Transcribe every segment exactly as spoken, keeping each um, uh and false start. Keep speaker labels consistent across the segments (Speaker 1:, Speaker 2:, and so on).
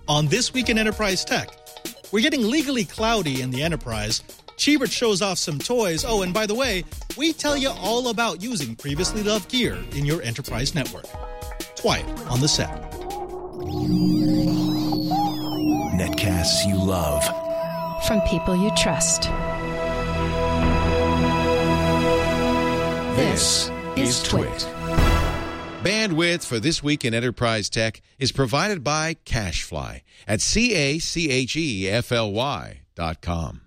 Speaker 1: On This Week in Enterprise Tech, we're getting legally cloudy in the enterprise. Chibert shows off some toys. Oh, and by the way, we tell you all about using previously loved gear in your enterprise network. Twiet on the set.
Speaker 2: Netcasts you love.
Speaker 3: From people you trust.
Speaker 4: This is Twit. Bandwidth for This Week in Enterprise Tech is provided by CacheFly at C A C H E F L Y dot com.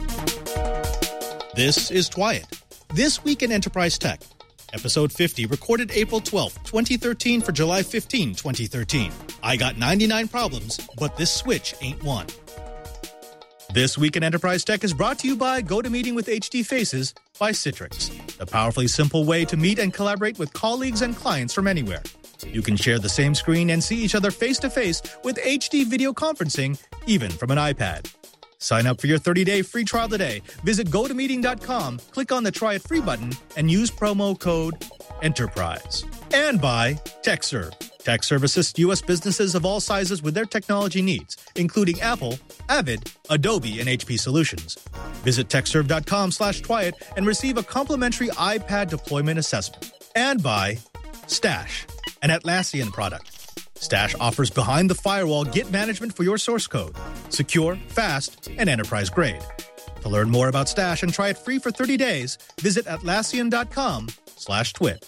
Speaker 1: This is Twiet. This Week in Enterprise Tech, Episode fifty, recorded April twelfth, twenty thirteen for July fifteenth, twenty thirteen. I got ninety-nine problems, but this switch ain't one. This Week in Enterprise Tech is brought to you by GoToMeeting with H D Faces by Citrix, the powerfully simple way to meet and collaborate with colleagues and clients from anywhere. You can share the same screen and see each other face-to-face with H D video conferencing, even from an iPad. Sign up for your thirty-day free trial today. Visit go to meeting dot com, click on the Try It Free button, and use promo code ENTERPRISE. And by TechServe. TechServe assists U S businesses of all sizes with their technology needs, including Apple, Avid, Adobe, and H P Solutions. Visit techserve.com slash Twiet and receive a complimentary iPad deployment assessment. And by Stash, an Atlassian product. Stash offers behind-the-firewall Git management for your source code. Secure, fast, and enterprise-grade. To learn more about Stash and try it free for thirty days, visit Atlassian.com slash twit.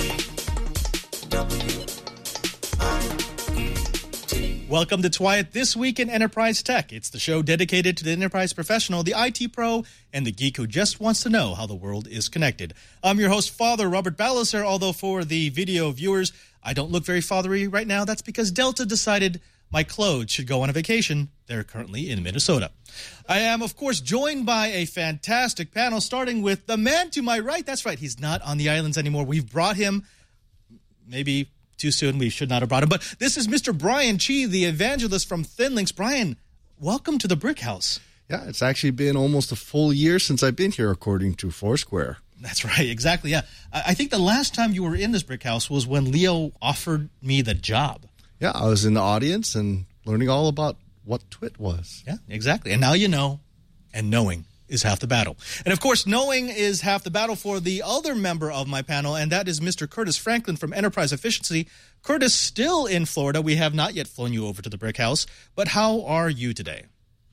Speaker 1: Welcome to Twiet, This Week in Enterprise Tech. It's the show dedicated to the enterprise professional, the I T pro, and the geek who just wants to know how the world is connected. I'm your host, Father Robert Ballecer, although for the video viewers, I don't look very fathery right now. That's because Delta decided my clothes should go on a vacation. They're currently in Minnesota. I am, of course, joined by a fantastic panel, starting with the man to my right. That's right, he's not on the islands anymore. We've brought him, maybe too soon. We should not have brought him. But this is Mister Brian Chi, the evangelist from ThinLinks. Brian, welcome to the Brick House.
Speaker 5: Yeah, it's actually been almost a full year since I've been here, according to Foursquare.
Speaker 1: That's right, exactly, yeah. I think the last time you were in this Brick House was when Leo offered me the job.
Speaker 5: Yeah, I was in the audience and learning all about what Twit was.
Speaker 1: Yeah, exactly. And now you know, and knowing is half the battle. And, of course, knowing is half the battle for the other member of my panel, and that is Mister Curtis Franklin from Enterprise Efficiency. Curtis, still in Florida. We have not yet flown you over to the Brick House, but how are you today?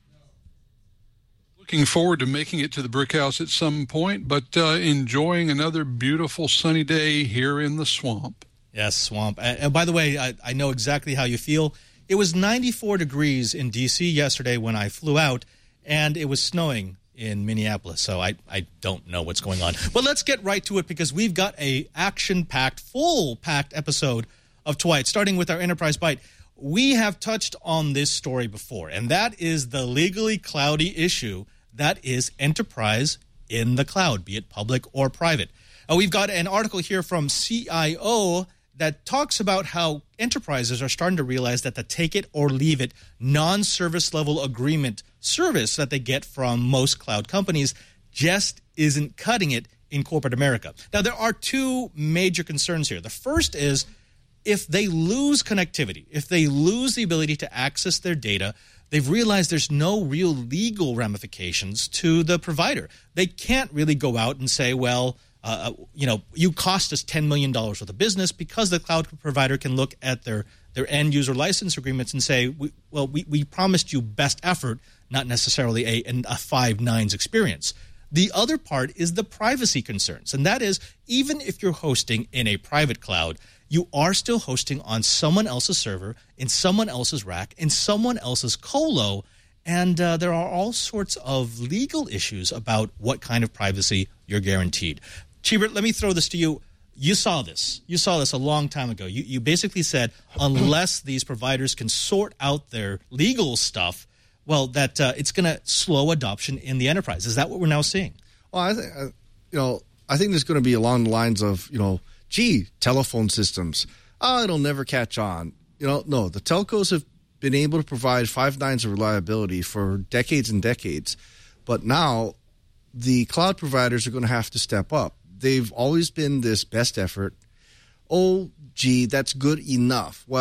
Speaker 6: Looking forward to making it to the Brick House at some point, but uh, enjoying another beautiful sunny day here in the swamp.
Speaker 1: Yes, swamp. And by the way, I, I know exactly how you feel. It was ninety-four degrees in D C yesterday when I flew out, and it was snowing in Minneapolis, so I, I don't know what's going on. But let's get right to it, because we've got a action-packed, full-packed episode of Twiet, starting with our Enterprise Bite. We have touched on this story before, and that is the legally cloudy issue that is enterprise in the cloud, be it public or private. Uh, we've got an article here from C I O that talks about how enterprises are starting to realize that the take-it-or-leave-it non-service level agreement service that they get from most cloud companies just isn't cutting it in corporate America. Now, there are two major concerns here. The first is if they lose connectivity, if they lose the ability to access their data, they've realized there's no real legal ramifications to the provider. They can't really go out and say, well, Uh, you know, you cost us ten million dollars worth of business, because the cloud provider can look at their, their end-user license agreements and say, we, well, we, we promised you best effort, not necessarily a, a five nines experience. The other part is the privacy concerns, and that is, even if you're hosting in a private cloud, you are still hosting on someone else's server, in someone else's rack, in someone else's colo, and uh, there are all sorts of legal issues about what kind of privacy you're guaranteed. Chibert, let me throw this to you. You saw this. You saw this a long time ago. You, you basically said unless these providers can sort out their legal stuff, well, that uh, it's going to slow adoption in the enterprise. Is that what we're now seeing?
Speaker 5: Well, I think, uh, you know, I think there's going to be along the lines of, you know, gee, telephone systems. Oh, it'll never catch on. You know, no, the telcos have been able to provide five nines of reliability for decades and decades, but now the cloud providers are going to have to step up. They've always been this best effort. Oh, gee, that's good enough. Well,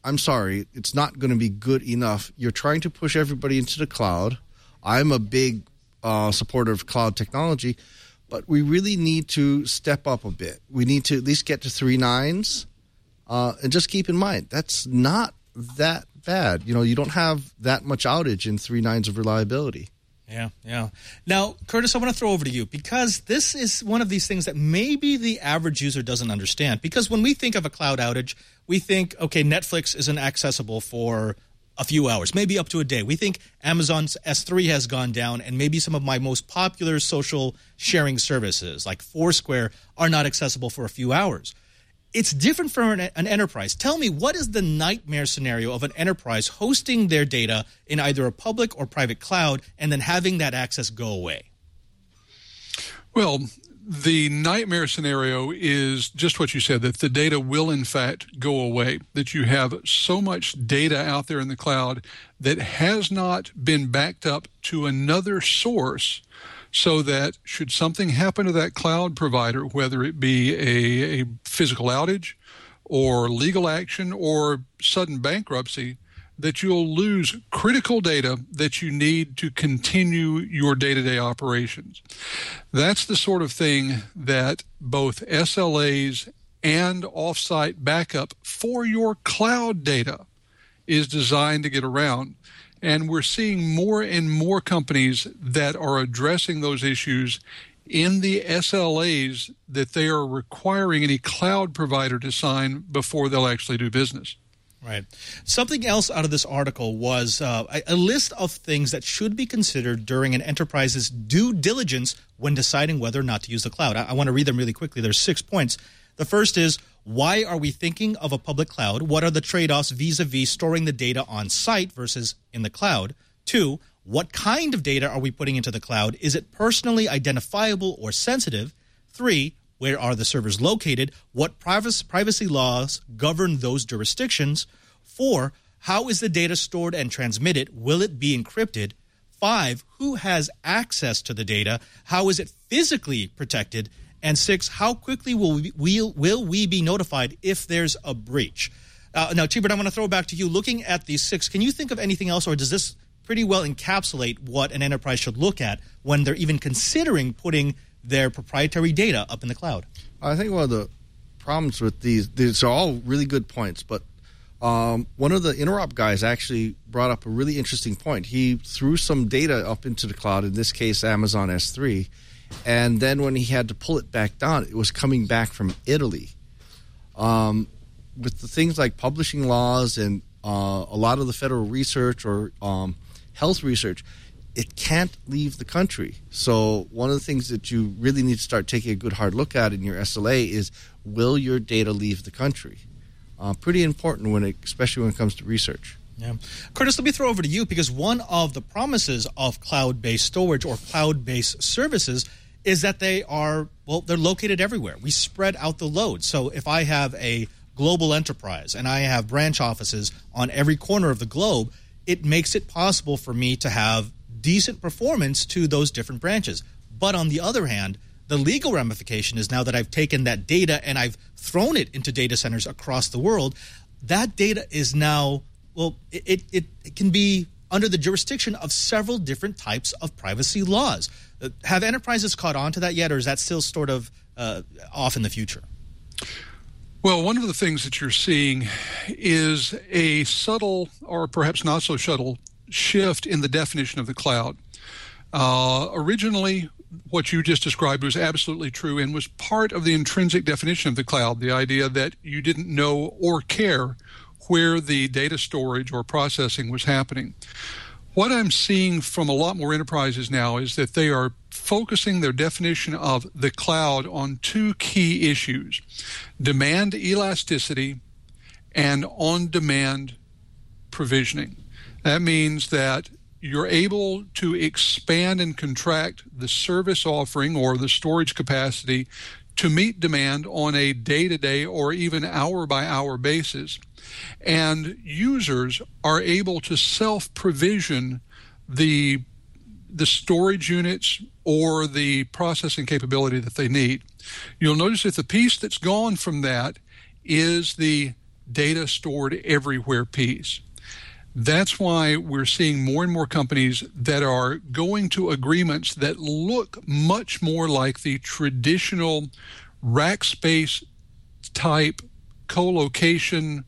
Speaker 5: I'm sorry, it's not going to be good enough. You're trying to push everybody into the cloud. I'm a big uh, supporter of cloud technology, but we really need to step up a bit. We need to at least get to three nines, uh, and just keep in mind, that's not that bad. You know, you don't have that much outage in three nines of reliability.
Speaker 1: Yeah, yeah. Now, Curtis, I want to throw over to you because this is one of these things that maybe the average user doesn't understand. Because when we think of a cloud outage, we think, okay, Netflix isn't accessible for a few hours, maybe up to a day. We think Amazon's S three has gone down, and maybe some of my most popular social sharing services like Foursquare are not accessible for a few hours. It's different for an, an enterprise. Tell me, what is the nightmare scenario of an enterprise hosting their data in either a public or private cloud and then having that access go away?
Speaker 6: Well, the nightmare scenario is just what you said, that the data will in fact go away, that you have so much data out there in the cloud that has not been backed up to another source, so that should something happen to that cloud provider, whether it be a, a physical outage or legal action or sudden bankruptcy, that you'll lose critical data that you need to continue your day-to-day operations. That's the sort of thing that both S L As and off-site backup for your cloud data is designed to get around. And we're seeing more and more companies that are addressing those issues in the S L As that they are requiring any cloud provider to sign before they'll actually do business.
Speaker 1: Right. Something else out of this article was uh, a, a list of things that should be considered during an enterprise's due diligence when deciding whether or not to use the cloud. I, I want to read them really quickly. There's six points. The first is, why are we thinking of a public cloud? What are the trade-offs vis-a-vis storing the data on site versus in the cloud? Two, what kind of data are we putting into the cloud? Is it personally identifiable or sensitive? Three, where are the servers located? What privacy laws govern those jurisdictions? Four, how is the data stored and transmitted? Will it be encrypted? Five, who has access to the data? How is it physically protected? And six, how quickly will we, will, will we be notified if there's a breach? Uh, now, Tibert, I want to throw it back to you. Looking at these six, can you think of anything else, or does this pretty well encapsulate what an enterprise should look at when they're even considering putting their proprietary data up in the cloud?
Speaker 5: I think one of the problems with these, these are all really good points, but um, one of the interop guys actually brought up a really interesting point. He threw some data up into the cloud, in this case Amazon S three, and then when he had to pull it back down, it was coming back from Italy. Um, with the things like publishing laws and uh, a lot of the federal research or um, health research, it can't leave the country. So one of the things that you really need to start taking a good hard look at in your S L A is, will your data leave the country? Uh, pretty important, when it, especially when it comes to research.
Speaker 1: Yeah. Curtis, let me throw over to you, because one of the promises of cloud-based storage or cloud-based services is that they are, well, they're located everywhere. We spread out the load. So if I have a global enterprise and I have branch offices on every corner of the globe, it makes it possible for me to have decent performance to those different branches. But on the other hand, the legal ramification is now that I've taken that data and I've thrown it into data centers across the world, that data is now, well, it, it, it can be under the jurisdiction of several different types of privacy laws. Uh, have enterprises caught on to that yet, or is that still sort of uh, off in the future?
Speaker 6: Well, one of the things that you're seeing is a subtle, or perhaps not so subtle, shift in the definition of the cloud. Uh, originally, what you just described was absolutely true and was part of the intrinsic definition of the cloud, the idea that you didn't know or care where the data storage or processing was happening. What I'm seeing from a lot more enterprises now is that they are focusing their definition of the cloud on two key issues: demand elasticity and on-demand provisioning. That means that you're able to expand and contract the service offering or the storage capacity to meet demand on a day-to-day or even hour-by-hour basis. And users are able to self-provision the, the storage units or the processing capability that they need. You'll notice that the piece that's gone from that is the data stored everywhere piece. That's why we're seeing more and more companies that are going to agreements that look much more like the traditional rack space type co-location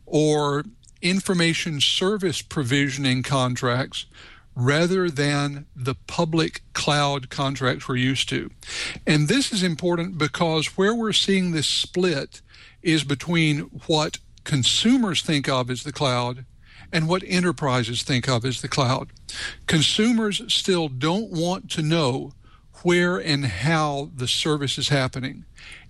Speaker 6: or information service provisioning contracts rather than the public cloud contracts we're used to. And this is important because where we're seeing this split is between what consumers think of as the cloud and what enterprises think of as the cloud. Consumers still don't want to know where and how the service is happening.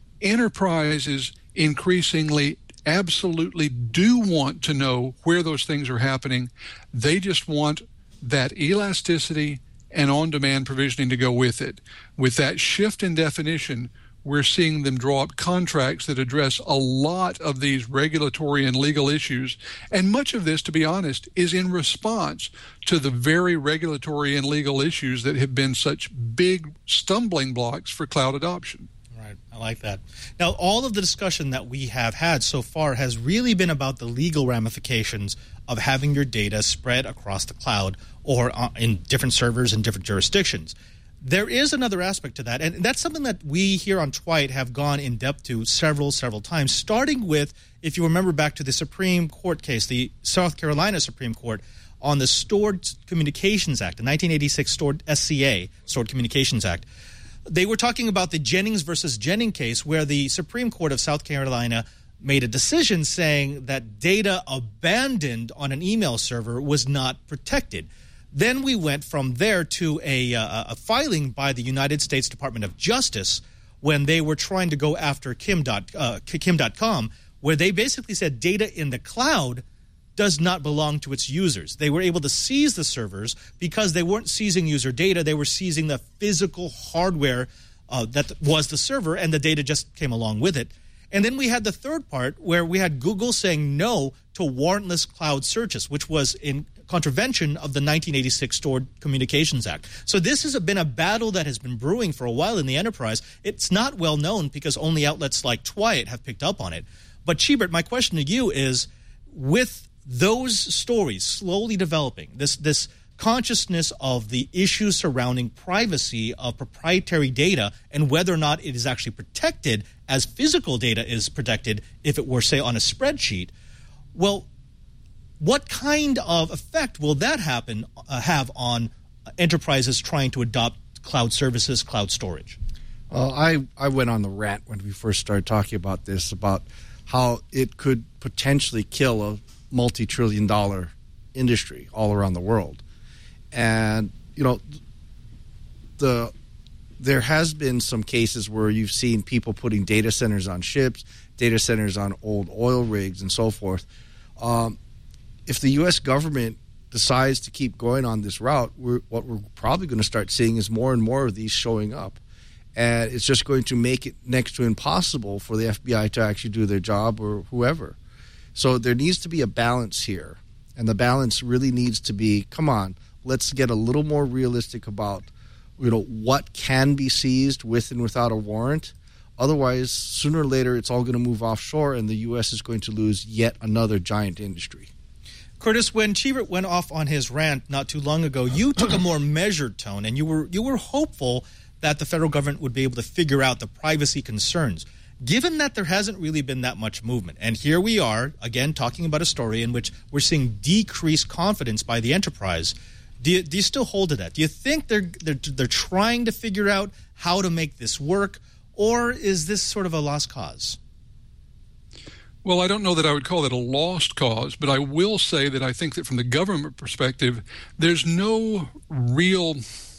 Speaker 6: Enterprises increasingly absolutely do want to know where those things are happening. They just want that elasticity and on-demand provisioning to go with it. With that shift in definition, we're seeing them draw up contracts that address a lot of these regulatory and legal issues. And much of this, to be honest, is in response to the very regulatory and legal issues that have been such big stumbling blocks for cloud adoption.
Speaker 1: Right. I like that. Now, all of the discussion that we have had so far has really been about the legal ramifications of having your data spread across the cloud or in different servers in different jurisdictions. There is another aspect to that, and that's something that we here on Twite have gone in depth to several, several times, starting with, if you remember back to the Supreme Court case, the South Carolina Supreme Court, on the Stored Communications Act, the nineteen eighty-six Stored S C A, Stored Communications Act. They were talking about the Jennings versus Jennings case, where the Supreme Court of South Carolina made a decision saying that data abandoned on an email server was not protected. Then we went from there to a, uh, a filing by the United States Department of Justice when they were trying to go after Kim dot, uh, Kim dot com, where they basically said data in the cloud does not belong to its users. They were able to seize the servers because they weren't seizing user data. They were seizing the physical hardware uh, that was the server, and the data just came along with it. And then we had the third part where we had Google saying no to warrantless cloud searches, which was in contravention of the nineteen eighty-six Stored Communications Act. So this has been a battle that has been brewing for a while in the enterprise. It's not well known because only outlets like Twite have picked up on it. But Chibert, my question to you is, with those stories slowly developing, this this consciousness of the issues surrounding privacy of proprietary data and whether or not it is actually protected as physical data is protected if it were, say, on a spreadsheet, well, what kind of effect will that happen uh, have on enterprises trying to adopt cloud services, cloud storage?
Speaker 5: Well, I, I went on the rant when we first started talking about this, about how it could potentially kill a multi-trillion dollar industry all around the world. And, you know, the there has been some cases where you've seen people putting data centers on ships, data centers on old oil rigs, and so forth. Um, if the U S government decides to keep going on this route, we're, what we're probably going to start seeing is more and more of these showing up. And it's just going to make it next to impossible for the F B I to actually do their job, or whoever. So there needs to be a balance here. And the balance really needs to be, come on, let's get a little more realistic about, you know, what can be seized with and without a warrant. Otherwise, sooner or later, it's all going to move offshore, and the U S is going to lose yet another giant industry.
Speaker 1: Curtis, when Chibert went off on his rant not too long ago, you took a more measured tone, and you were you were hopeful that the federal government would be able to figure out the privacy concerns. Given that there hasn't really been that much movement, and here we are, again, talking about a story in which we're seeing decreased confidence by the enterprise, do you, do you still hold to that? Do you think they're, they're they're trying to figure out how to make this work, or is this sort of a lost cause?
Speaker 6: Well, I don't know that I would call it a lost cause, but I will say that I think that from the government perspective, there's no real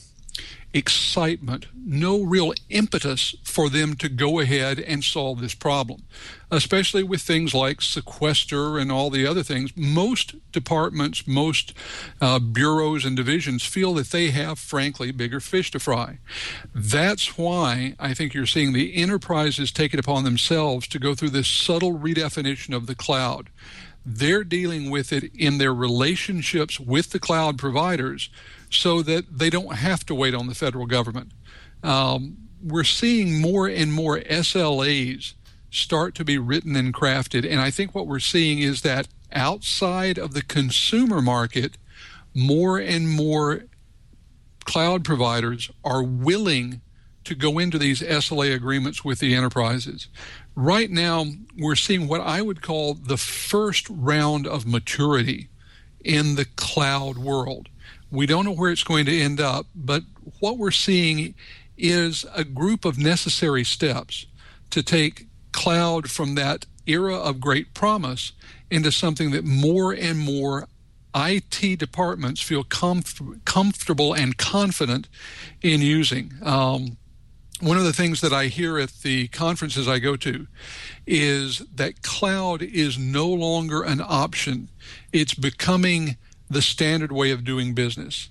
Speaker 6: excitement, no real impetus for them to go ahead and solve this problem, especially with things like sequester and all the other things. Most departments, most uh, bureaus and divisions feel that they have, frankly, bigger fish to fry. That's why I think you're seeing the enterprises take it upon themselves to go through this subtle redefinition of the cloud. They're dealing with it in their relationships with the cloud providers so that they don't have to wait on the federal government. Um, we're seeing more and more S L As start to be written and crafted. And I think what we're seeing is that outside of the consumer market, more and more cloud providers are willing to go into these S L A agreements with the enterprises. Right now, we're seeing what I would call the first round of maturity in the cloud world. We don't know where it's going to end up, but what we're seeing is a group of necessary steps to take cloud from that era of great promise into something that more and more I T departments feel comf- comfortable and confident in using. Um, one of the things that I hear at the conferences I go to is that cloud is no longer an option. It's becoming the standard way of doing business.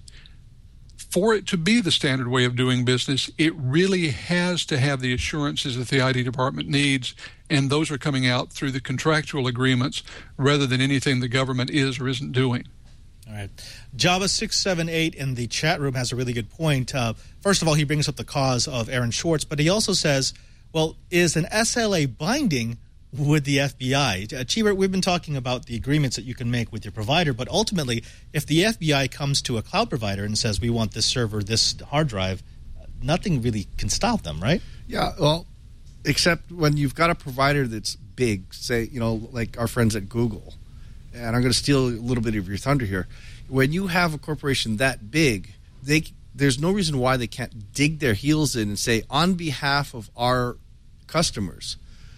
Speaker 6: For it to be the standard way of doing business, it really has to have the assurances that the I T department needs, and those are coming out through the contractual agreements rather than anything the government is or isn't doing.
Speaker 1: All right. Java six seven eight in the chat room has a really good point. Uh, first of all, he brings up the cause of Aaron Schwartz, but he also says, well, is an S L A binding with the F B I? Uh, Cheever, we've been talking about the agreements that you can make with your provider, but ultimately, if the F B I comes to a cloud provider and says, we want this server, this hard drive, uh, nothing really can stop them, right?
Speaker 5: Yeah, well, except when you've got a provider that's big, say, you know, like our friends at Google, and I'm going to steal a little bit of your thunder here. When you have a corporation that big, they there's no reason why they can't dig their heels in and say, on behalf of our customers,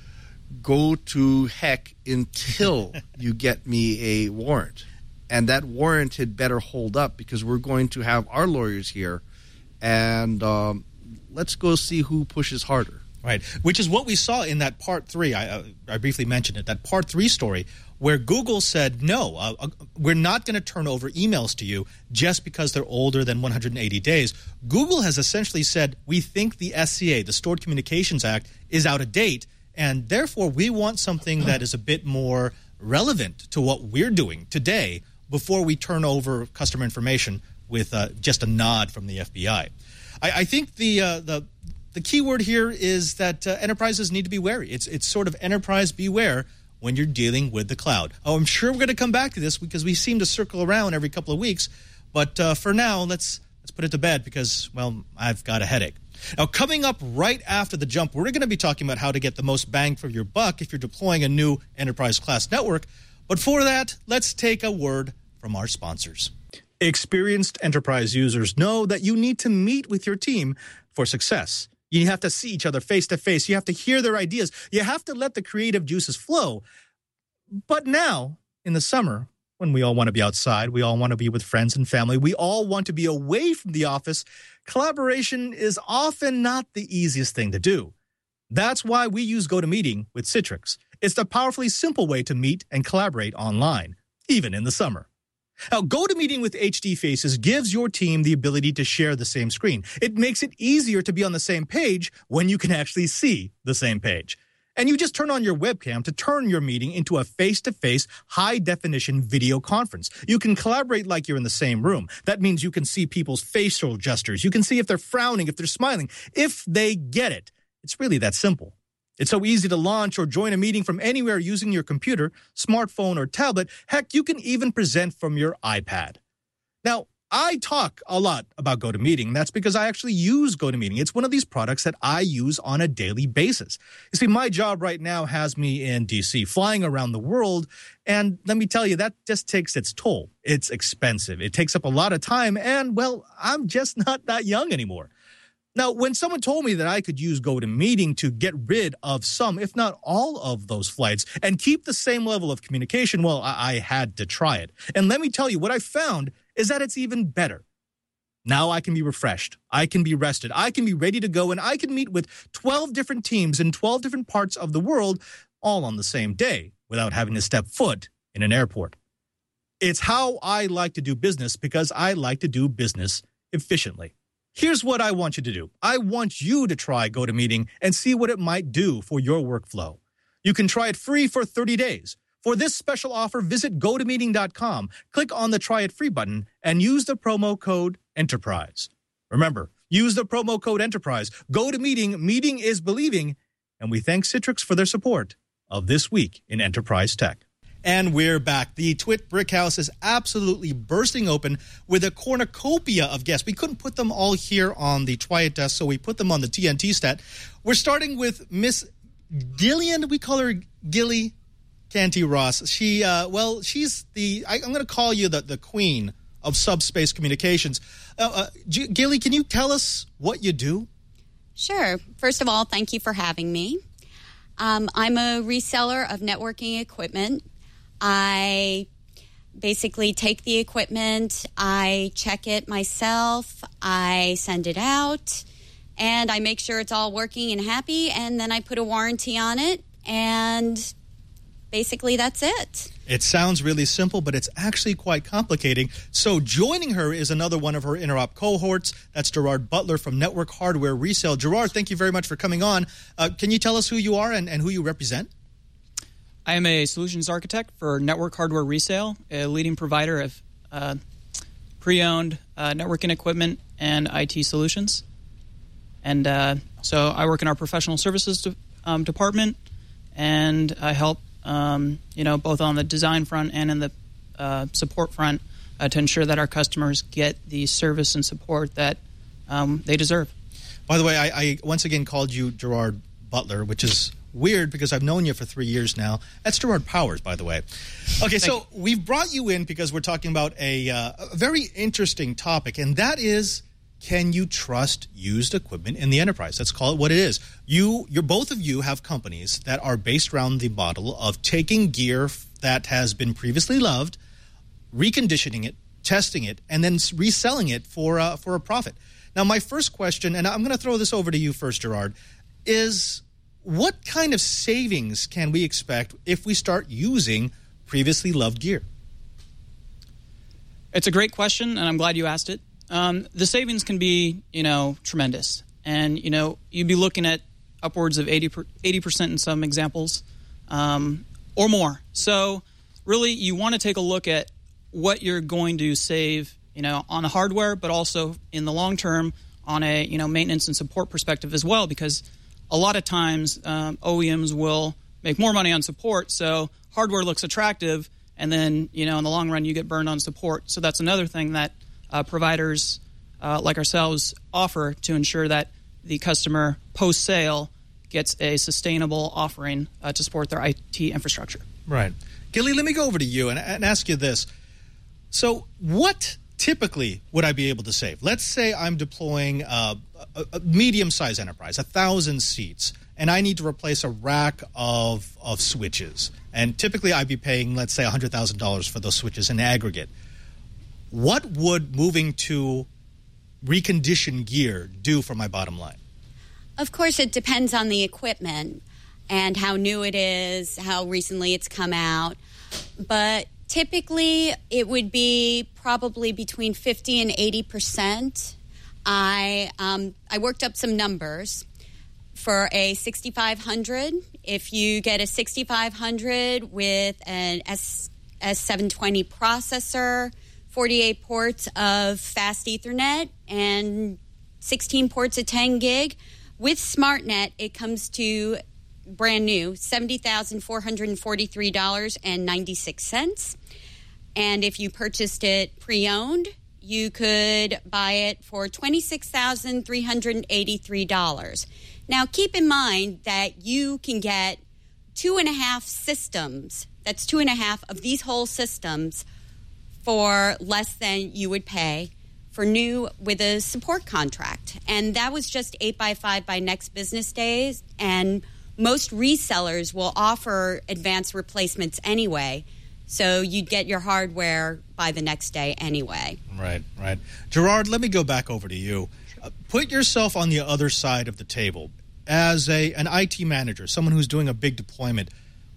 Speaker 5: go to heck until you get me a warrant. And that warrant had better hold up because we're going to have our lawyers here, and um, let's go see who pushes harder.
Speaker 1: Right, which is what we saw in that part three. I, uh, I briefly mentioned it, that part three story where Google said, no, uh, uh, we're not going to turn over emails to you just because they're older than one hundred eighty days. Google has essentially said, we think the S C A, the Stored Communications Act, is out of date, and therefore we want something that is a bit more relevant to what we're doing today before we turn over customer information with uh, just a nod from the F B I. I, I think the uh, the The key word here is that uh, enterprises need to be wary. It's it's sort of enterprise beware when you're dealing with the cloud. Oh, I'm sure we're going to come back to this because we seem to circle around every couple of weeks. But uh, for now, let's let's put it to bed because, well, I've got a headache. Now, coming up right after the jump, we're going to be talking about how to get the most bang for your buck if you're deploying a new enterprise-class network. But for that, let's take a word from our sponsors. Experienced enterprise users know that you need to meet with your team for success. You have to see each other face to face. You have to hear their ideas. You have to let the creative juices flow. But now, in the summer, when we all want to be outside, we all want to be with friends and family, we all want to be away from the office, collaboration is often not the easiest thing to do. That's why we use GoToMeeting with Citrix. It's the powerfully simple way to meet and collaborate online, even in the summer. Now, GoToMeeting with H D Faces gives your team the ability to share the same screen. It makes it easier to be on the same page when you can actually see the same page. And you just turn on your webcam to turn your meeting into a face-to-face, high-definition video conference. You can collaborate like you're in the same room. That means you can see people's facial gestures. You can see if they're frowning, if they're smiling, if they get it. It's really that simple. It's so easy to launch or join a meeting from anywhere using your computer, smartphone, or tablet. Heck, you can even present from your iPad. Now, I talk a lot about GoToMeeting. That's because I actually use GoToMeeting. It's one of these products that I use on a daily basis. You see, my job right now has me in D C, flying around the world, and let me tell you, that just takes its toll. It's expensive. It takes up a lot of time, and, well, I'm just not that young anymore. Now, when someone told me that I could use GoToMeeting to get rid of some, if not all of those flights and keep the same level of communication, well, I, I had to try it. And let me tell you, what I found is that it's even better. Now I can be refreshed. I can be rested. I can be ready to go, and I can meet with twelve different teams in twelve different parts of the world all on the same day without having to step foot in an airport. It's how I like to do business because I like to do business efficiently. Here's what I want you to do. I want you to try GoToMeeting and see what it might do for your workflow. You can try it free for thirty days. For this special offer, visit go to meeting dot com, click on the Try It Free button, and use the promo code ENTERPRISE. Remember, use the promo code ENTERPRISE. GoToMeeting, meeting is believing, And we thank Citrix for their support of This Week in Enterprise Tech. And we're back. The Twit Brick House is absolutely bursting open with a cornucopia of guests. We couldn't put them all here on the Twiat desk, so we put them on the T N T stat. We're starting with Miss Gillian. We call her Gilly Canty Ross. She, uh, well, she's the, I, I'm going to call you the, the queen of subspace communications. Uh, uh, G- Gilly, can you tell us what you do?
Speaker 7: Sure. First of all, thank you for having me. Um, I'm a reseller of networking equipment. I basically take the equipment, I check it myself, I send it out, and I make sure it's all working and happy, and then I put a warranty on it, and basically that's it.
Speaker 1: It sounds really simple, but it's actually quite complicating. So joining her is another one of her Interop cohorts. That's Gerard Butler from Network Hardware Resale. Gerard, thank you very much for coming on. Uh, can you tell us who you are and, and who you represent?
Speaker 8: I am a solutions architect for Network Hardware Resale, a leading provider of uh, pre-owned uh, networking equipment and I T solutions. And uh, so I work in our professional services de- um, department, and I help, um, you know, both on the design front and in the uh, support front uh, to ensure that our customers get the service and support that um, they deserve.
Speaker 1: By the way, I, I once again called you Gerard Butler, which is weird because I've known you for three years now. That's Gerard Powers, by the way. Okay, so we've brought you in because we're talking about a, uh, a very interesting topic, and that is, can you trust used equipment in the enterprise? Let's call it what it is. You, you're both of you have companies that are based around the model of taking gear that has been previously loved, reconditioning it, testing it, and then reselling it for uh, for a profit. Now, my first question, and I'm going to throw this over to you first, Gerard, is what kind of savings can we expect if we start using previously loved gear?
Speaker 8: It's a great question, and I'm glad you asked it. Um, the savings can be, you know, tremendous. And, you know, you'd be looking at upwards of eighty percent in some examples um, or more. So really you want to take a look at what you're going to save, you know, on the hardware, but also in the long term on a, you know, maintenance and support perspective as well, because a lot of times um, O E Ms will make more money on support, so hardware looks attractive, and then, you know, in the long run you get burned on support. So that's another thing that uh, providers uh, like ourselves offer to ensure that the customer post-sale gets a sustainable offering uh, to support their I T infrastructure.
Speaker 1: Right. Gilly, let me go over to you and, and ask you this. So what typically would I be able to save? Let's say I'm deploying a, a, a medium-sized enterprise, a thousand seats, and I need to replace a rack of, of switches. And typically I'd be paying, let's say, one hundred thousand dollars for those switches in aggregate. What would moving to reconditioned gear do for my bottom line?
Speaker 7: Of course, it depends on the equipment and how new it is, how recently it's come out. But typically, it would be probably between fifty and eighty percent. I um, I worked up some numbers for a sixty-five hundred. If you get a sixty-five hundred with an S seven twenty processor, forty-eight ports of fast Ethernet, and sixteen ports of ten gig, with SmartNet, it comes to brand new, seventy thousand four hundred forty-three dollars and ninety-six cents. And if you purchased it pre-owned, you could buy it for twenty-six thousand three hundred eighty-three dollars. Now, keep in mind that you can get two and a half systems, that's two and a half of these whole systems, for less than you would pay for new with a support contract. And that was just eight by five by next business days, and most resellers will offer advanced replacements anyway, so you'd get your hardware by the next day anyway.
Speaker 1: Right, right. Gerard, let me go back over to you. Uh, put yourself on the other side of the table. As a an I T manager, someone who's doing a big deployment,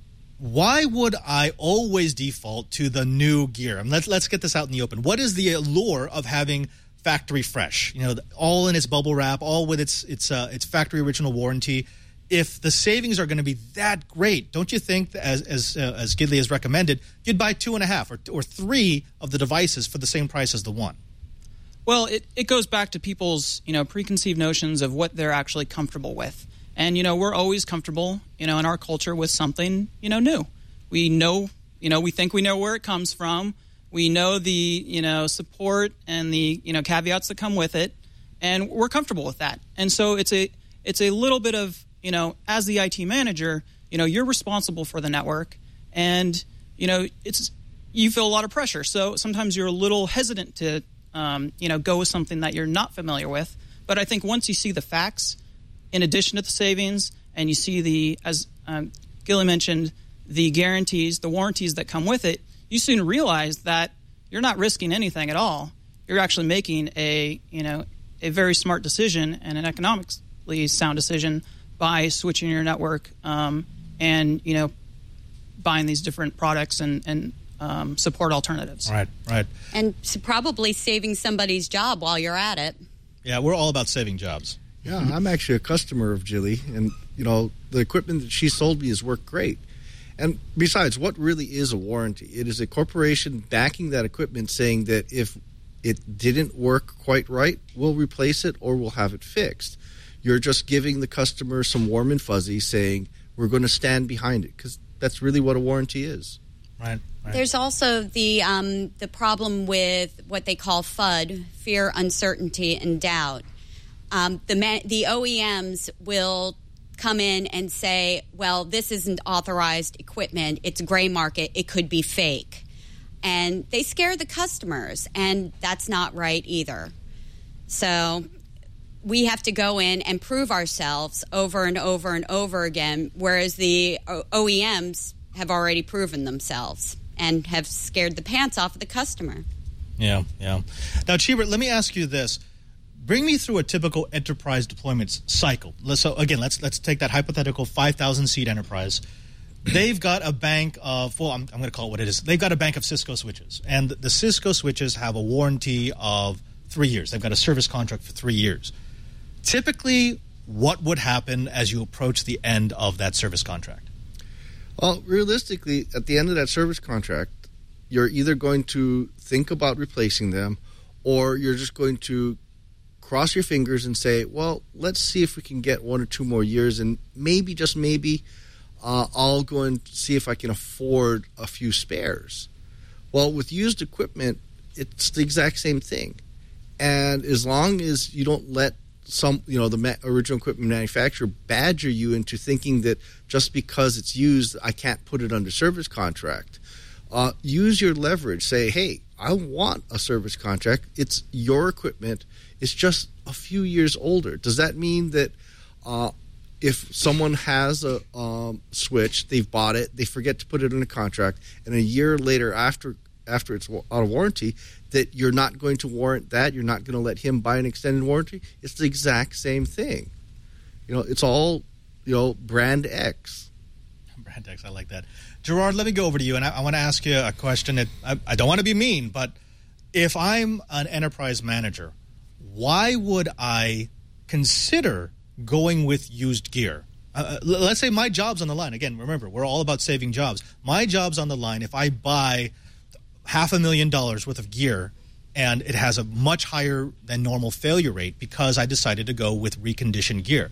Speaker 1: why would I always default to the new gear? I mean, let's, let's get this out in the open. What is the allure of having factory fresh, you know, all in its bubble wrap, all with its its uh, its factory original warranty? If the savings are going to be that great, don't you think, that as as uh, as Gidley has recommended, you'd buy two and a half or or three of the devices for the same price as the one?
Speaker 8: Well, it, it goes back to people's, you know, preconceived notions of what they're actually comfortable with. And, you know, we're always comfortable, you know, in our culture with something, you know, new. We know, you know, we think we know where it comes from. We know the, you know, support and the, you know, caveats that come with it. And we're comfortable with that. And so it's a it's a little bit of, you know, as the I T manager, you know, you're responsible for the network. And, you know, it's you feel a lot of pressure. So sometimes you're a little hesitant to, um, you know, go with something that you're not familiar with. But I think once you see the facts, in addition to the savings, and you see the, as um, Gilly mentioned, the guarantees, the warranties that come with it, you soon realize that you're not risking anything at all. You're actually making a, you know, a very smart decision and an economically sound decision by switching your network um, and, you know, buying these different products and, and um, support alternatives.
Speaker 1: Right, right.
Speaker 7: And so probably saving somebody's job while you're at it.
Speaker 1: Yeah, we're all about saving jobs.
Speaker 5: Yeah, I'm actually a customer of Jilly, and, you know, the equipment that she sold me has worked great. And besides, what really is a warranty? It is a corporation backing that equipment saying that if it didn't work quite right, we'll replace it or we'll have it fixed. You're just giving the customer some warm and fuzzy saying, we're going to stand behind it, because that's really what a warranty is.
Speaker 1: Right, right.
Speaker 7: There's also the um, the problem with what they call F U D, fear, uncertainty, and doubt. Um, the ma- the O E Ms will come in and say, well, this isn't authorized equipment. It's gray market. It could be fake. And they scare the customers, and that's not right either. So we have to go in and prove ourselves over and over and over again, whereas the O E Ms have already proven themselves and have scared the pants off of the customer.
Speaker 1: Yeah, yeah. Now, Cheever, let me ask you this. Bring me through a typical enterprise deployment cycle. So, again, let's let's take that hypothetical five thousand seat enterprise. They've got a bank of, well, I'm, I'm going to call it what it is. They've got a bank of Cisco switches. And the Cisco switches have a warranty of three years. They've got a service contract for three years. Typically, what would happen as you approach the end of that service contract?
Speaker 5: Well, realistically, at the end of that service contract, you're either going to think about replacing them, or you're just going to cross your fingers and say, well, let's see if we can get one or two more years, and maybe, just maybe, uh, I'll go and see if I can afford a few spares. Well, with used equipment, it's the exact same thing. And as long as you don't let some, you know, the ma- original equipment manufacturer badger you into thinking that just because it's used, I can't put it under service contract. Uh, use your leverage. Say, hey, I want a service contract. It's your equipment. It's just a few years older. Does that mean that uh, if someone has a um, switch, they've bought it, they forget to put it in a contract, and a year later after after it's out of warranty, that you're not going to warrant that, you're not going to let him buy an extended warranty? It's the exact same thing. You know, it's all, you know, brand X.
Speaker 1: Brand X, I like that. Gerard, let me go over to you, and I, I want to ask you a question that I, I don't want to be mean, but if I'm an enterprise manager, why would I consider going with used gear? Uh, let's say my job's on the line. Again, remember, we're all about saving jobs. My job's on the line. If I buy half a million dollars worth of gear and it has a much higher than normal failure rate because I decided to go with reconditioned gear.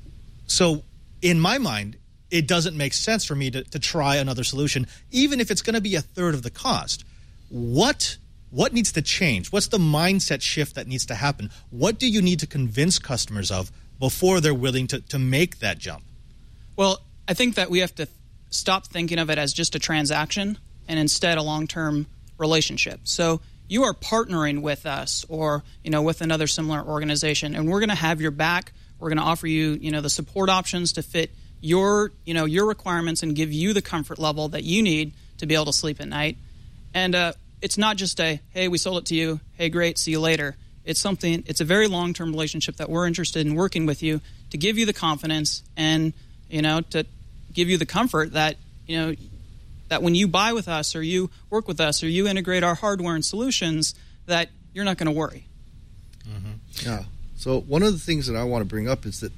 Speaker 1: So in my mind, it doesn't make sense for me to, to try another solution, even if it's going to be a third of the cost. What what needs to change? What's the mindset shift that needs to happen? What do you need to convince customers of before they're willing to, to make that jump?
Speaker 8: Well, I think that we have to stop thinking of it as just a transaction and instead a long-term relationship. So you are partnering with us or, you know, with another similar organization, and we're going to have your back. We're going to offer you, you know, the support options to fit your, you know, your requirements and give you the comfort level that you need to be able to sleep at night. And uh, it's not just a, hey, we sold it to you. Hey, great, see you later. It's something, it's a very long-term relationship that we're interested in working with you to give you the confidence and, you know, to give you the comfort that, you know, that when you buy with us or you work with us or you integrate our hardware and solutions, that you're not going to worry.
Speaker 5: Mm-hmm. Yeah. So one of the things that I want to bring up is that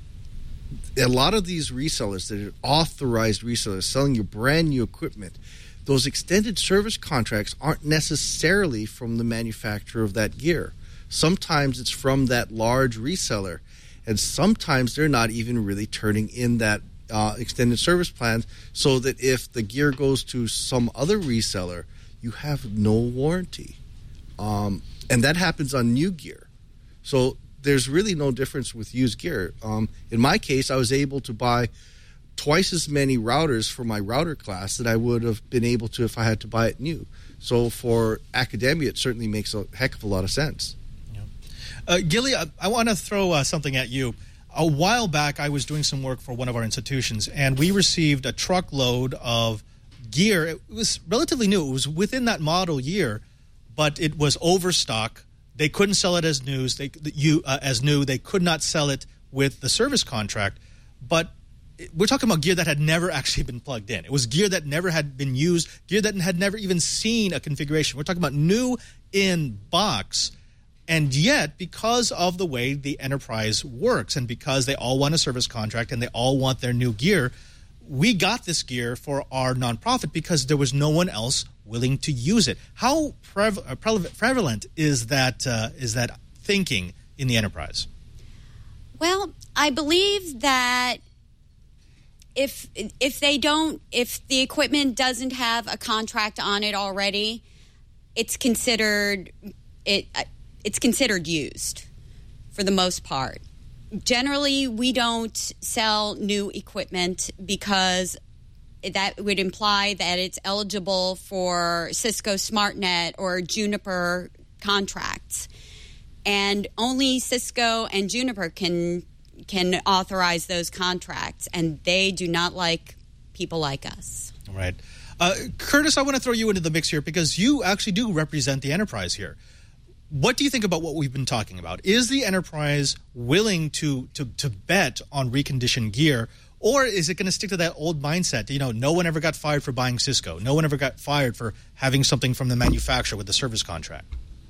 Speaker 5: a lot of these resellers that are authorized resellers selling you brand new equipment, those extended service contracts aren't necessarily from the manufacturer of that gear. Sometimes it's from that large reseller. And sometimes they're not even really turning in that uh, extended service plan, so that if the gear goes to some other reseller, you have no warranty. Um, and that happens on new gear. So there's really no difference with used gear. Um, in my case, I was able to buy twice as many routers for my router class that I would have been able to if I had to buy it new. So for academia, it certainly makes a heck of a lot of sense.
Speaker 1: Yeah. Uh, Gilly, I, I want to throw uh, something at you. A while back, I was doing some work for one of our institutions, and we received a truckload of gear. It was relatively new. It was within that model year, but it was overstock. They couldn't sell it as news. They you uh, as new. They could not sell it with the service contract. But we're talking about gear that had never actually been plugged in. It was gear that never had been used, gear that had never even seen a configuration. We're talking about new in box. And yet, because of the way the enterprise works and because they all want a service contract and they all want their new gear, we got this gear for our nonprofit because there was no one else willing to use it. How prev- prevalent is that uh, is that thinking in the enterprise?
Speaker 7: Well, I believe that if if they don't, if the equipment doesn't have a contract on it already, it's considered it it's considered used for the most part. Generally, we don't sell new equipment because that would imply that it's eligible for Cisco SmartNet or Juniper contracts. And only Cisco and Juniper can can authorize those contracts, and they do not like people like us.
Speaker 1: Right. Uh, Curtis, I want to throw you into the mix here because you actually do represent the enterprise here. What do you think about what we've been talking about? Is the enterprise willing to to, to bet on reconditioned gear, or is it going to stick to that old mindset? You know, no one ever got fired for buying Cisco. No one ever got fired for having something from the manufacturer with the service contract.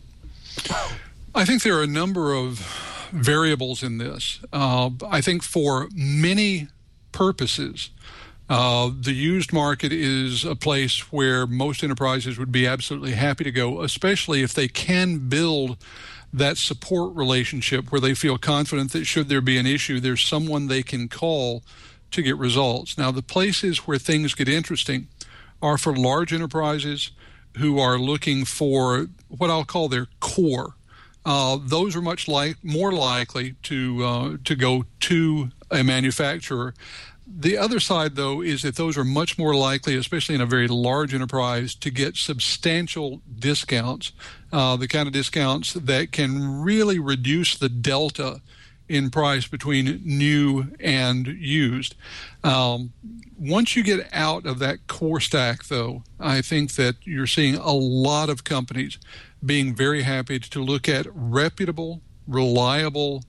Speaker 6: I think there are a number of variables in this. Uh, I think for many purposes, uh, the used market is a place where most enterprises would be absolutely happy to go, especially if they can build that support relationship where they feel confident that should there be an issue, there's someone they can call to get results. Now, the places where things get interesting are for large enterprises who are looking for what I'll call their core. Uh, those are much like more likely to uh, to go to a manufacturer. The other side, though, is that those are much more likely, especially in a very large enterprise, to get substantial discounts, uh, the kind of discounts that can really reduce the delta in price between new and used. Um, once you get out of that core stack, though, I think that you're seeing a lot of companies being very happy to look at reputable, reliable,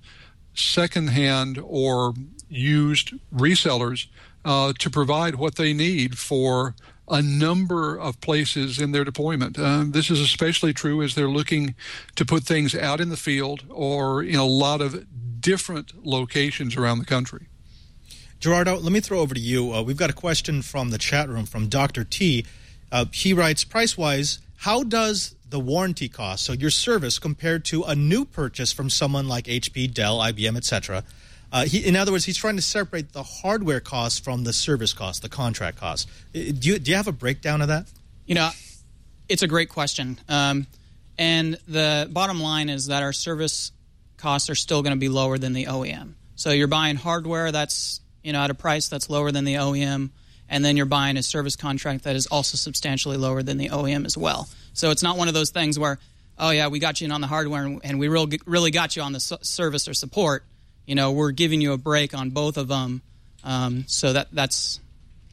Speaker 6: secondhand or used resellers uh, to provide what they need for a number of places in their deployment. Uh, this is especially true as they're looking to put things out in the field or in a lot of different locations around the country.
Speaker 1: Gerardo, let me throw over to you. Uh, we've got a question from the chat room from Doctor T. Uh, he writes, price-wise, how does the warranty cost, so your service, compared to a new purchase from someone like H P, Dell, I B M, et cetera? Uh, he, in other words, he's trying to separate the hardware cost from the service cost, the contract cost. Do you, do you have a breakdown of that?
Speaker 8: You know, it's a great question. Um, and the bottom line is that our service costs are still going to be lower than the O E M. So you're buying hardware that's, you know, at a price that's lower than the O E M, and then you're buying a service contract that is also substantially lower than the O E M as well. So it's not one of those things where, oh, yeah, we got you in on the hardware and, and we real, really got you on the su- service or support. You know, we're giving you a break on both of them. Um, so that that's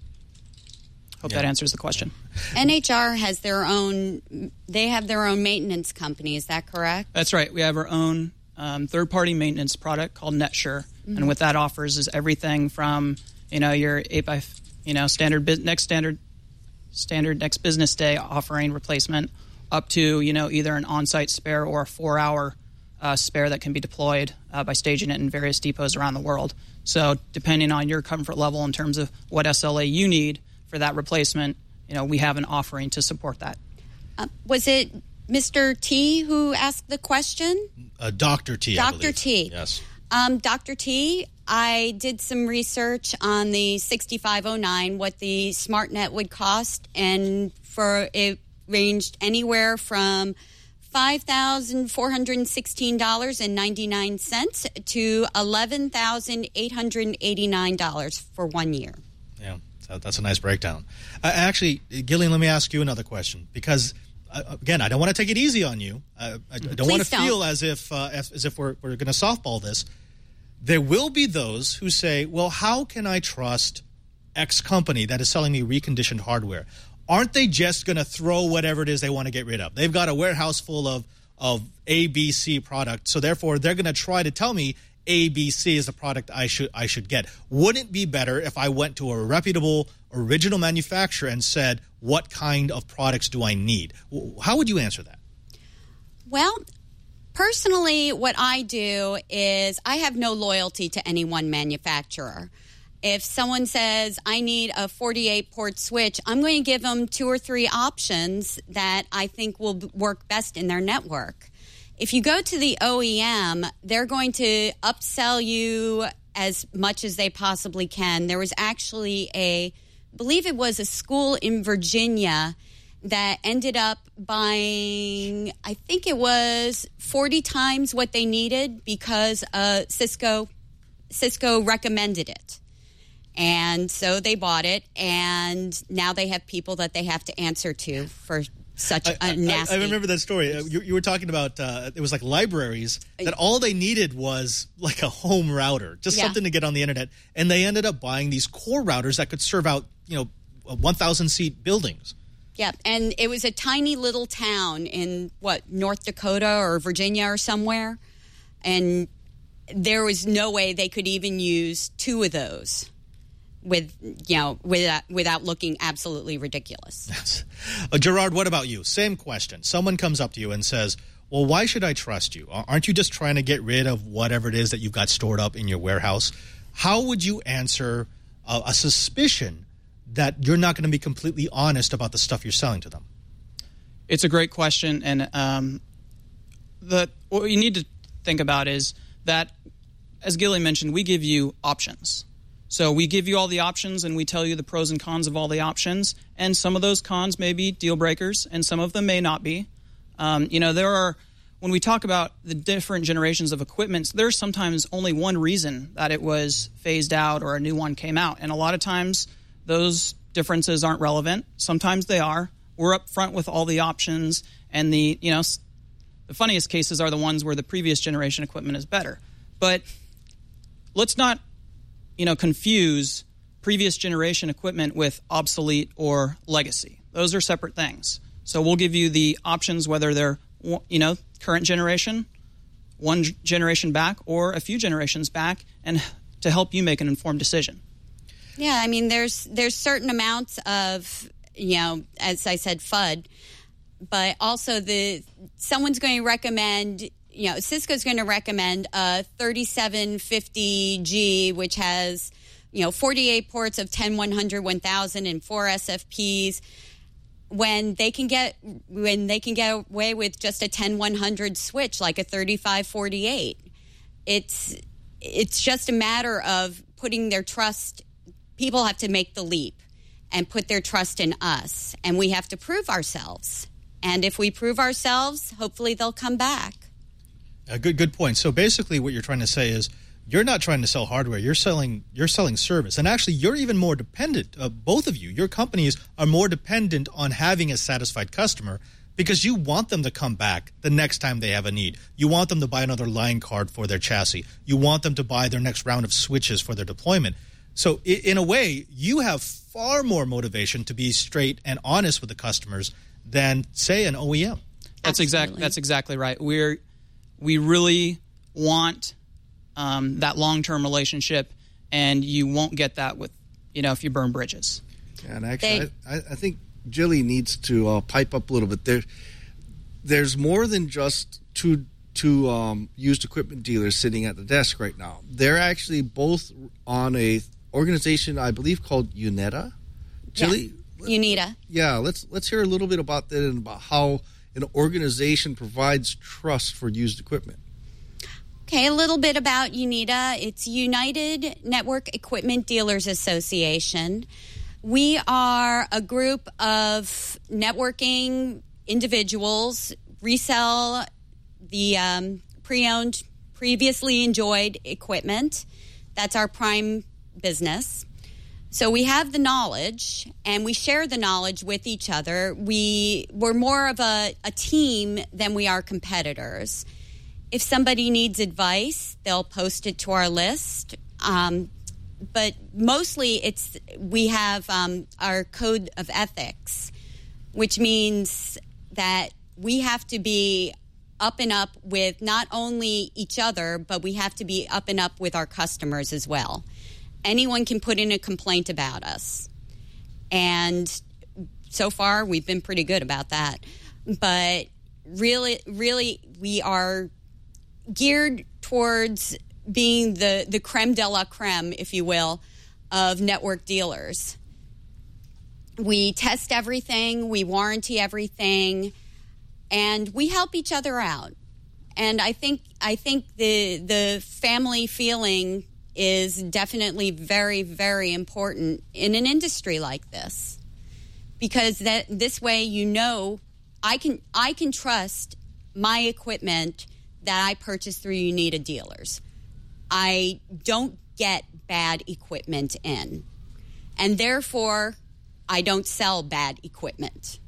Speaker 8: – hope yeah. that answers the question.
Speaker 7: N H R has their own – they have their own maintenance company. Is that correct?
Speaker 8: That's right. We have our own um, third-party maintenance product called NetSure. Mm-hmm. And what that offers is everything from, you know, your eight by – you know, standard next standard standard next business day offering replacement up to, you know, either an on-site spare or a four-hour uh, spare that can be deployed uh, by staging it in various depots around the world. So depending on your comfort level in terms of what S L A you need for that replacement, you know, we have an offering to support that.
Speaker 7: Uh, was it Mister T who asked the question?
Speaker 1: Uh, Doctor T,
Speaker 7: Doctor T.
Speaker 1: Yes.
Speaker 7: Um, Doctor T, I did some research on the sixty-five oh nine, what the SmartNet would cost, and for it ranged anywhere from five thousand four hundred sixteen dollars and ninety-nine cents to eleven thousand eight hundred eighty-nine dollars for one year.
Speaker 1: Yeah, so that's a nice breakdown. Uh, actually, Gillian, let me ask you another question, because Uh, again, I don't want to take it easy on you. Uh, I don't
Speaker 7: Please
Speaker 1: want to
Speaker 7: don't.
Speaker 1: feel as if uh, as, as if we're, we're going to softball this. There will be those who say, well, how can I trust X company that is selling me reconditioned hardware? Aren't they just going to throw whatever it is they want to get rid of? They've got a warehouse full of, of A B C product, so therefore they're going to try to tell me A B C is the product I should I should get. Wouldn't it be better if I went to a reputable original manufacturer and said, what kind of products do I need? How would you answer that?
Speaker 7: Well, personally, what I do is I have no loyalty to any one manufacturer. If someone says, I need a forty-eight port switch, I'm going to give them two or three options that I think will work best in their network. If you go to the O E M, they're going to upsell you as much as they possibly can. There was actually a, I believe it was a school in Virginia that ended up buying, I think it was forty times what they needed because uh, Cisco Cisco recommended it. And so they bought it, and now they have people that they have to answer to for such
Speaker 1: I,
Speaker 7: a nasty...
Speaker 1: I, I remember that story. Uh, you, you were talking about, uh, it was like libraries, that all they needed was like a home router, just
Speaker 7: Yeah.
Speaker 1: something to get on the internet. And they ended up buying these core routers that could serve out, you know, one thousand seat buildings.
Speaker 7: Yeah, and it was a tiny little town in, what, North Dakota or Virginia or somewhere. And there was no way they could even use two of those with, you know, without, without looking absolutely ridiculous.
Speaker 1: uh, Gerard, what about you? Same question. Someone comes up to you and says, well, why should I trust you? Aren't you just trying to get rid of whatever it is that you've got stored up in your warehouse? How would you answer a, a suspicion that you're not going to be completely honest about the stuff you're selling to them?
Speaker 8: It's a great question, and um, the what you need to think about is that, as Gilly mentioned, we give you options. So we give you all the options, and we tell you the pros and cons of all the options, and some of those cons may be deal breakers, and some of them may not be. Um, you know, there are, when we talk about the different generations of equipment, there's sometimes only one reason that it was phased out or a new one came out, and a lot of times those differences aren't relevant. Sometimes they are. We're up front with all the options, and the, you know, the funniest cases are the ones where the previous generation equipment is better. But let's not, you know, confuse previous generation equipment with obsolete or legacy. Those are separate things. So we'll give you the options, whether they're, you know, current generation, one generation back, or a few generations back, and to help you make an informed decision.
Speaker 7: Yeah, I mean, there's there's certain amounts of, you know, as I said, F U D, but also the someone's going to recommend, you know, Cisco's going to recommend a thirty-seven fifty G, which has, you know, forty-eight ports of ten, one hundred, one thousand, and four S F Ps. When they can get when they can get away with just a ten one hundred switch, like a thirty-five forty-eight, it's it's just a matter of putting their trust. People have to make the leap and put their trust in us, and we have to prove ourselves. And if we prove ourselves, hopefully they'll come back.
Speaker 1: A good good point. So basically, what you're trying to say is you're not trying to sell hardware. You're selling you're selling service, and actually, you're even more dependent. Uh, both of you, your companies are more dependent on having a satisfied customer because you want them to come back the next time they have a need. You want them to buy another line card for their chassis. You want them to buy their next round of switches for their deployment. So in a way, you have far more motivation to be straight and honest with the customers than, say, an O E M.
Speaker 8: That's exactly that's exactly right. We're we really want um, that long-term relationship, and you won't get that with, you know, if you burn bridges.
Speaker 5: And actually, they, I, I think Jilly needs to uh, pipe up a little bit. There, there's more than just two two um, used equipment dealers sitting at the desk right now. They're actually both on a organization, I believe, called UNETA. Jilly,
Speaker 7: yes. UNETA.
Speaker 5: Yeah, let's let's hear a little bit about that and about how an organization provides trust for used equipment.
Speaker 7: Okay, a little bit about UNEDA. It's United Network Equipment Dealers Association. We are a group of networking individuals, resell the um, pre-owned, previously enjoyed equipment. That's our prime business. So we have the knowledge, and we share the knowledge with each other. We, we're more of a, a team than we are competitors. If somebody needs advice, they'll post it to our list. Um, but mostly it's we have um, our code of ethics, which means that we have to be up and up with not only each other, but we have to be up and up with our customers as well. Anyone can put in a complaint about us. And so far, we've been pretty good about that. But really, really, we are geared towards being the, the creme de la creme, if you will, of network dealers. We test everything, we warranty everything, and we help each other out. And I think I think the the family feeling is definitely very, very important in an industry like this, because that this way, you know, I can I can trust my equipment that I purchase through UNEDA dealers. I don't get bad equipment in, and therefore I don't sell bad equipment.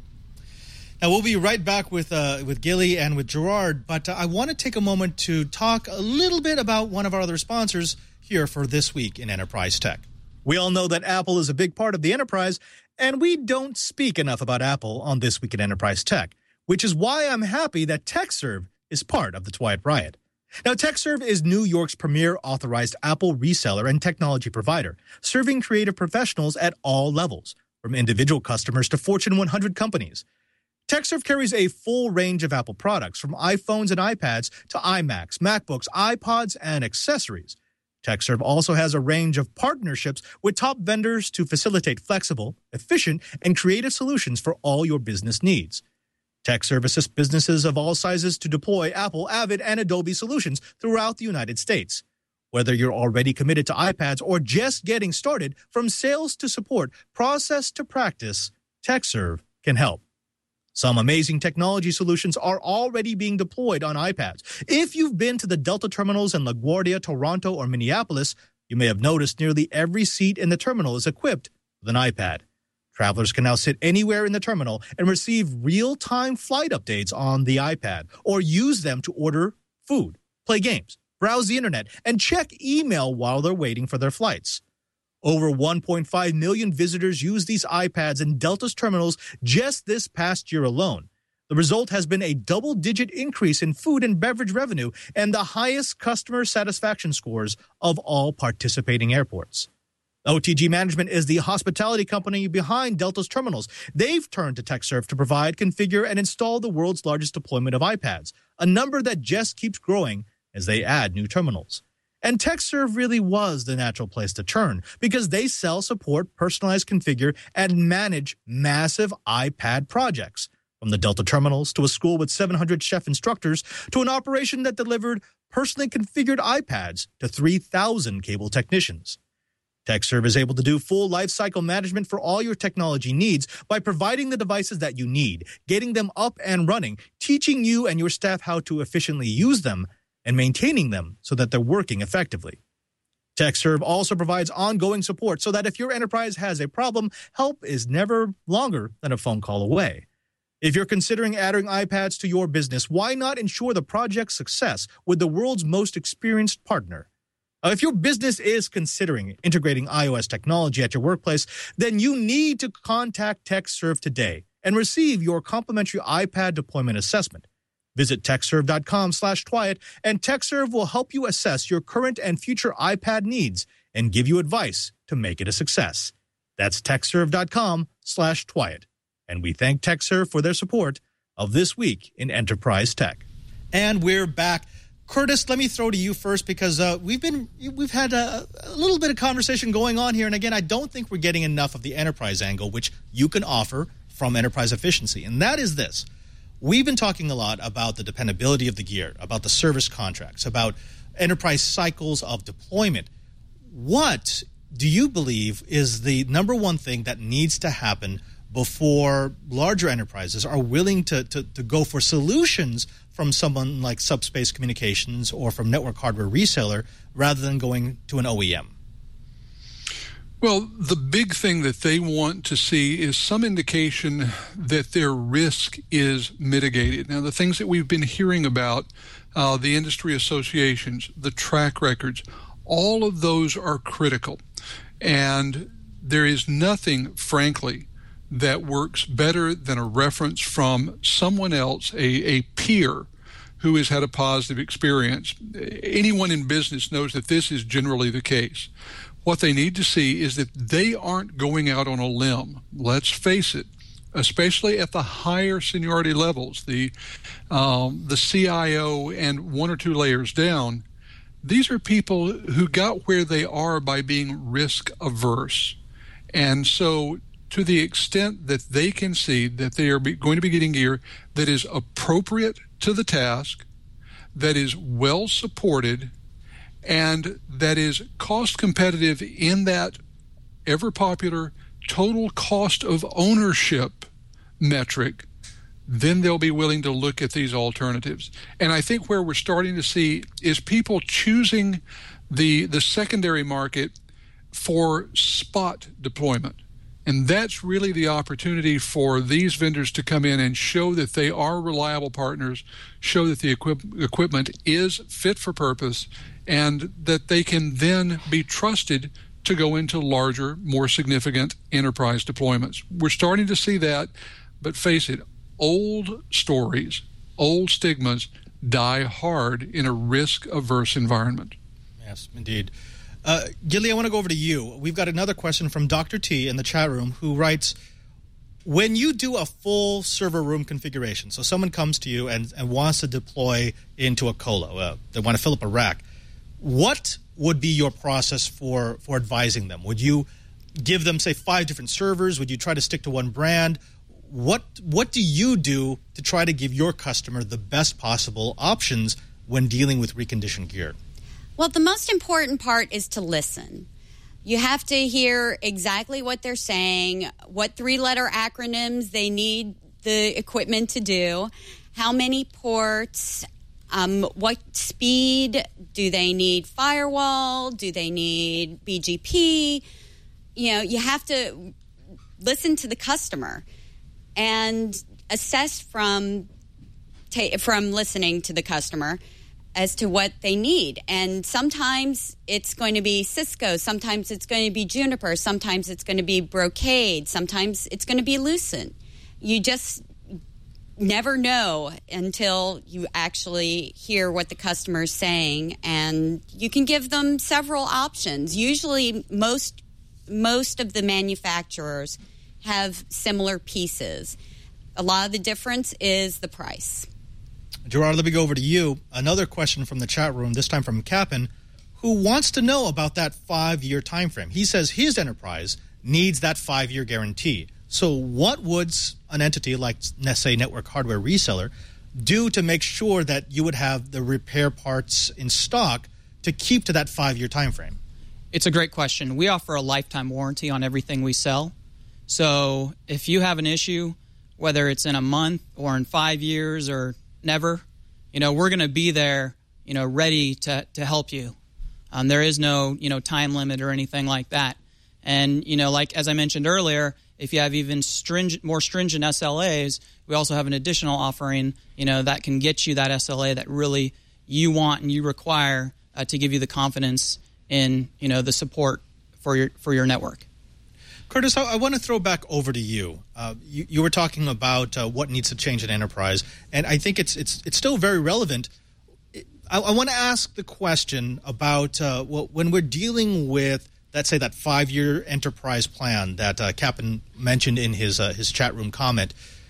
Speaker 1: Now, we'll be right back with uh, with Gilly and with Gerard, but uh, I want to take a moment to talk a little bit about one of our other sponsors here for This Week in Enterprise Tech. We all know that Apple is a big part of the enterprise, and we don't speak enough about Apple on This Week in Enterprise Tech, which is why I'm happy that TechServe is part of the Twiat Riot. Now, TechServe is New York's premier authorized Apple reseller and technology provider, serving creative professionals at all levels, from individual customers to Fortune one hundred companies. TechServe carries a full range of Apple products, from iPhones and iPads to iMacs, MacBooks, iPods, and accessories. TechServe also has a range of partnerships with top vendors to facilitate flexible, efficient, and creative solutions for all your business needs. TechServe assists businesses of all sizes to deploy Apple, Avid, and Adobe solutions throughout the United States. Whether you're already committed to iPads or just getting started, from sales to support, process to practice, TechServe can help. Some amazing technology solutions are already being deployed on iPads. If you've been to the Delta terminals in LaGuardia, Toronto, or Minneapolis, you may have noticed nearly every seat in the terminal is equipped with an iPad. Travelers can now sit anywhere in the terminal and receive real-time flight updates on the iPad, or use them to order food, play games, browse the internet, and check email while they're waiting for their flights. Over one point five million visitors use these iPads in Delta's terminals just this past year alone. The result has been a double-digit increase in food and beverage revenue and the highest customer satisfaction scores of all participating airports. O T G Management is the hospitality company behind Delta's terminals. They've turned to TechServe to provide, configure, and install the world's largest deployment of iPads, a number that just keeps growing as they add new terminals. And TechServe really was the natural place to turn, because they sell, support, personalize, configure, and manage massive iPad projects. From the Delta terminals to a school with seven hundred chef instructors to an operation that delivered personally configured iPads to three thousand cable technicians. TechServe is able to do full lifecycle management for all your technology needs by providing the devices that you need, getting them up and running, teaching you and your staff how to efficiently use them, and maintaining them so that they're working effectively. TechServe also provides ongoing support so that if your enterprise has a problem, help is never longer than a phone call away. If you're considering adding iPads to your business, why not ensure the project's success with the world's most experienced partner? Uh, if your business is considering integrating iOS technology at your workplace, then you need to contact TechServe today and receive your complimentary iPad deployment assessment. Visit TechServe.com slash Twiat, and TechServe will help you assess your current and future iPad needs and give you advice to make it a success. That's TechServe.com slash Twiat. And we thank TechServe for their support of This Week in Enterprise Tech. And we're back. Curtis, let me throw to you first, because uh, we've been we've had a, a little bit of conversation going on here. And again, I don't think we're getting enough of the enterprise angle, which you can offer from enterprise efficiency. And that is this. we've been talking a lot about the dependability of the gear, about the service contracts, about enterprise cycles of deployment. What do you believe is the number one thing that needs to happen before larger enterprises are willing to, to, to go for solutions from someone like Subspace Communications or from network hardware reseller rather than going to an O E M?
Speaker 6: Well, the big thing that they want to see is some indication that their risk is mitigated. Now, the things that we've been hearing about, uh, the industry associations, the track records, all of those are critical. And there is nothing, frankly, that works better than a reference from someone else, a, a peer who has had a positive experience. Anyone in business knows that this is generally the case. What they need to see is that they aren't going out on a limb. Let's face it, especially at the higher seniority levels, the um, the C I O and one or two layers down. These are people who got where they are by being risk averse. And so to the extent that they can see that they are be, going to be getting gear that is appropriate to the task, that is well supported, and that is cost competitive in that ever popular total cost of ownership metric, then they'll be willing to look at these alternatives. And I think where we're starting to see is people choosing the the secondary market for spot deployment. And that's really the opportunity for these vendors to come in and show that they are reliable partners, show that the equip- equipment is fit for purpose, and that they can then be trusted to go into larger, more significant enterprise deployments. We're starting to see that, but face it, old stories, old stigmas die hard in a risk-averse environment.
Speaker 1: Yes, indeed. Uh, Gilly, I want to go over to you. We've got another question from Doctor T in the chat room who writes, when you do a full server room configuration, so someone comes to you and, and wants to deploy into a colo, uh, they want to fill up a rack, what would be your process for, for advising them? Would you give them, say, five different servers? Would you try to stick to one brand? What what do you do to try to give your customer the best possible options when dealing with reconditioned gear?
Speaker 7: Well, the most important part is to listen. You have to hear exactly what they're saying, what three-letter acronyms they need the equipment to do, how many ports, um, what speed, do they need firewall, do they need B G P? You know, you have to listen to the customer and assess from ta- from listening to the customer as to what they need. And sometimes it's going to be Cisco, sometimes it's going to be Juniper, sometimes it's going to be Brocade, sometimes it's going to be Lucent. You just never know until you actually hear what the customer is saying, and you can give them several options. Usually most most of the manufacturers have similar pieces. A lot of the difference is the price.
Speaker 1: Gerard, let me go over to you. Another question from the chat room, this time from Cap'n, who wants to know about that five-year time frame. He says his enterprise needs that five-year guarantee. So what would an entity like, let's say, Network Hardware Reseller do to make sure that you would have the repair parts in stock to keep to that five-year time frame?
Speaker 8: It's a great question. We offer a lifetime warranty on everything we sell. So if you have an issue, whether it's in a month or in five years or never, you know, we're going to be there, you know, ready to, to help you. Um, there is no, you know, time limit or anything like that. And, you know, like as I mentioned earlier, if you have even stringent, more stringent S L As, we also have an additional offering, you know, that can get you that S L A that really you want and you require uh, to give you the confidence in, you know, the support for your for your network.
Speaker 1: Curtis, I, I want to throw back over to you. Uh, you, you were talking about uh, what needs to change in enterprise, and I think it's it's it's still very relevant. I, I want to ask the question about uh, well, when we're dealing with, let's say, that five-year enterprise plan that uh, Cap'n mentioned in his uh, his chat room comment.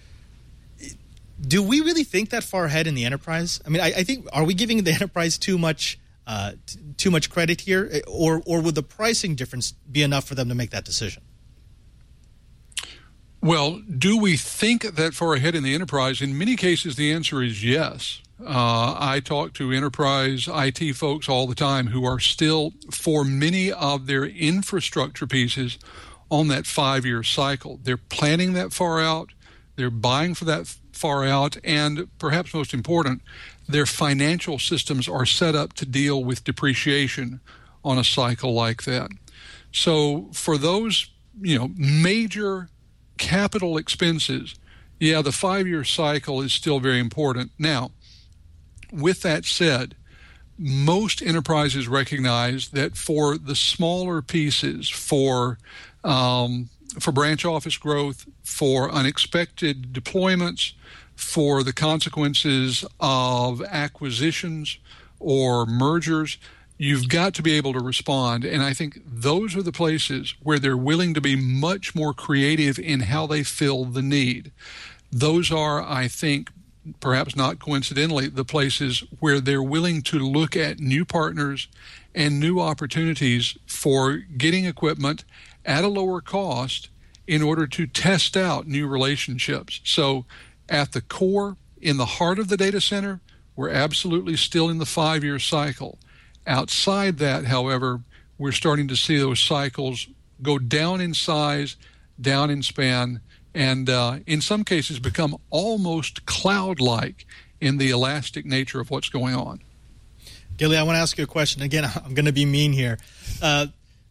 Speaker 1: Do we really think that far ahead in the enterprise? I mean, I, I think, are we giving the enterprise too much uh, t- too much credit here, or or would the pricing difference be enough for them to make that decision?
Speaker 6: Well, do we think that far ahead in the enterprise? In many cases, the answer is yes. Uh, I talk to enterprise I T folks all the time who are still, for many of their infrastructure pieces, on that five-year cycle. They're planning that far out. They're buying for that far out. And perhaps most important, their financial systems are set up to deal with depreciation on a cycle like that. So for those, you know, major capital expenses, yeah, the five-year cycle is still very important. Now, with that said, most enterprises recognize that for the smaller pieces, for um, for branch office growth, for unexpected deployments, for the consequences of acquisitions or mergers, you've got to be able to respond. And I think those are the places where they're willing to be much more creative in how they fill the need. Those are, I think, perhaps not coincidentally, the places where they're willing to look at new partners and new opportunities for getting equipment at a lower cost in order to test out new relationships. So at the core, in the heart of the data center, we're absolutely still in the five-year cycle. Outside that, however, we're starting to see those cycles go down in size, down in span, and uh, in some cases become almost cloud-like in the elastic nature of what's going on.
Speaker 1: Gilly, I want to ask you a question. Again, I'm going to be mean here. Uh,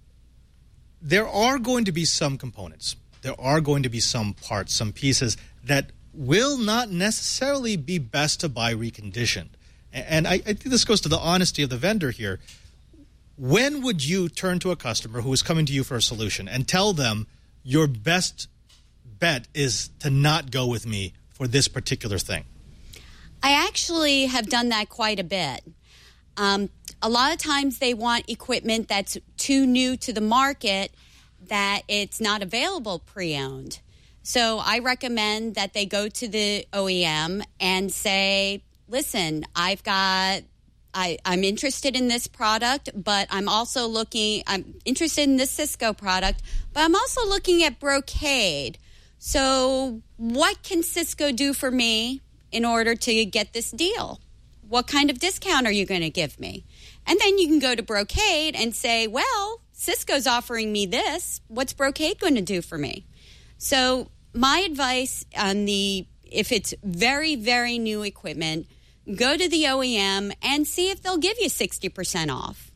Speaker 1: there are going to be some components, there are going to be some parts, some pieces that will not necessarily be best to buy reconditioned. And I, I think this goes to the honesty of the vendor here. When would you turn to a customer who is coming to you for a solution and tell them your best bet is to not go with me for this particular thing?
Speaker 7: I actually have done that quite a bit. Um, a lot of times they want equipment that's too new to the market, that it's not available pre-owned. So I recommend that they go to the O E M and say, listen, I've got, I, I'm interested in this product, but I'm also looking, I'm interested in this Cisco product, but I'm also looking at Brocade. So what can Cisco do for me in order to get this deal? What kind of discount are you going to give me? And then you can go to Brocade and say, well, Cisco's offering me this. What's Brocade going to do for me? So my advice on the, if it's very, very new equipment, go to the O E M and see if they'll give you sixty percent off.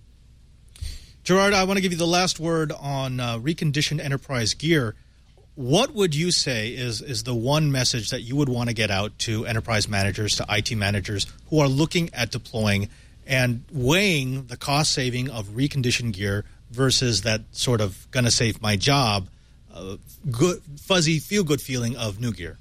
Speaker 1: Gerard, I want to give you the last word on uh, reconditioned enterprise gear. What would you say is, is the one message that you would want to get out to enterprise managers, to I T managers who are looking at deploying and weighing the cost saving of reconditioned gear versus that sort of going to save my job, uh, good, fuzzy, feel-good feeling of new gear?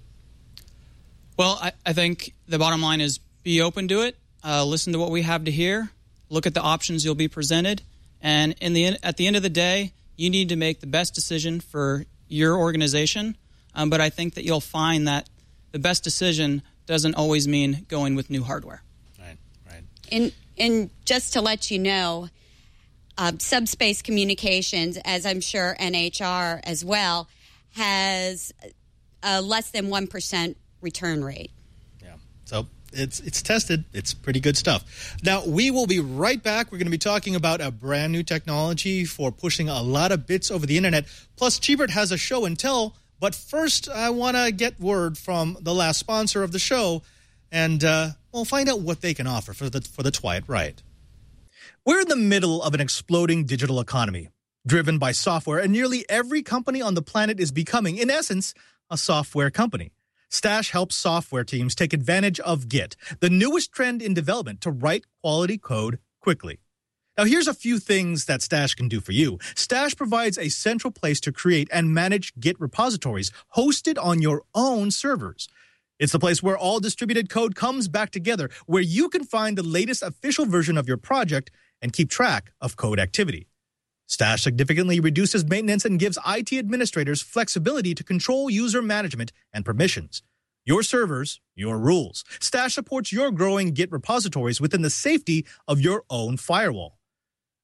Speaker 8: Well, I, I think the bottom line is be open to it. Uh, listen to what we have to hear. Look at the options you'll be presented. And in the at the end of the day, you need to make the best decision for your organization. Um, but I think that you'll find that the best decision doesn't always mean going with new hardware.
Speaker 1: Right, right.
Speaker 7: And, and just to let you know, uh, Subspace Communications, as I'm sure N H R as well, has a less than one percent return rate.
Speaker 1: Yeah, so it's it's tested. It's pretty good stuff. Now, we will be right back. We're going to be talking about a brand new technology for pushing a lot of bits over the internet. Plus, Chibert has a show and tell. But first, I want to get word from the last sponsor of the show, and uh, we'll find out what they can offer for the for the Twiat Right. We're in the middle of an exploding digital economy, driven by software, and nearly every company on the planet is becoming, in essence, a software company. Stash helps software teams take advantage of Git, the newest trend in development to write quality code quickly. Now, here's a few things that Stash can do for you. Stash provides a central place to create and manage Git repositories hosted on your own servers. It's the place where all distributed code comes back together, where you can find the latest official version of your project and keep track of code activity. Stash significantly reduces maintenance and gives I T administrators flexibility to control user management and permissions. Your servers, your rules. Stash supports your growing Git repositories within the safety of your own firewall.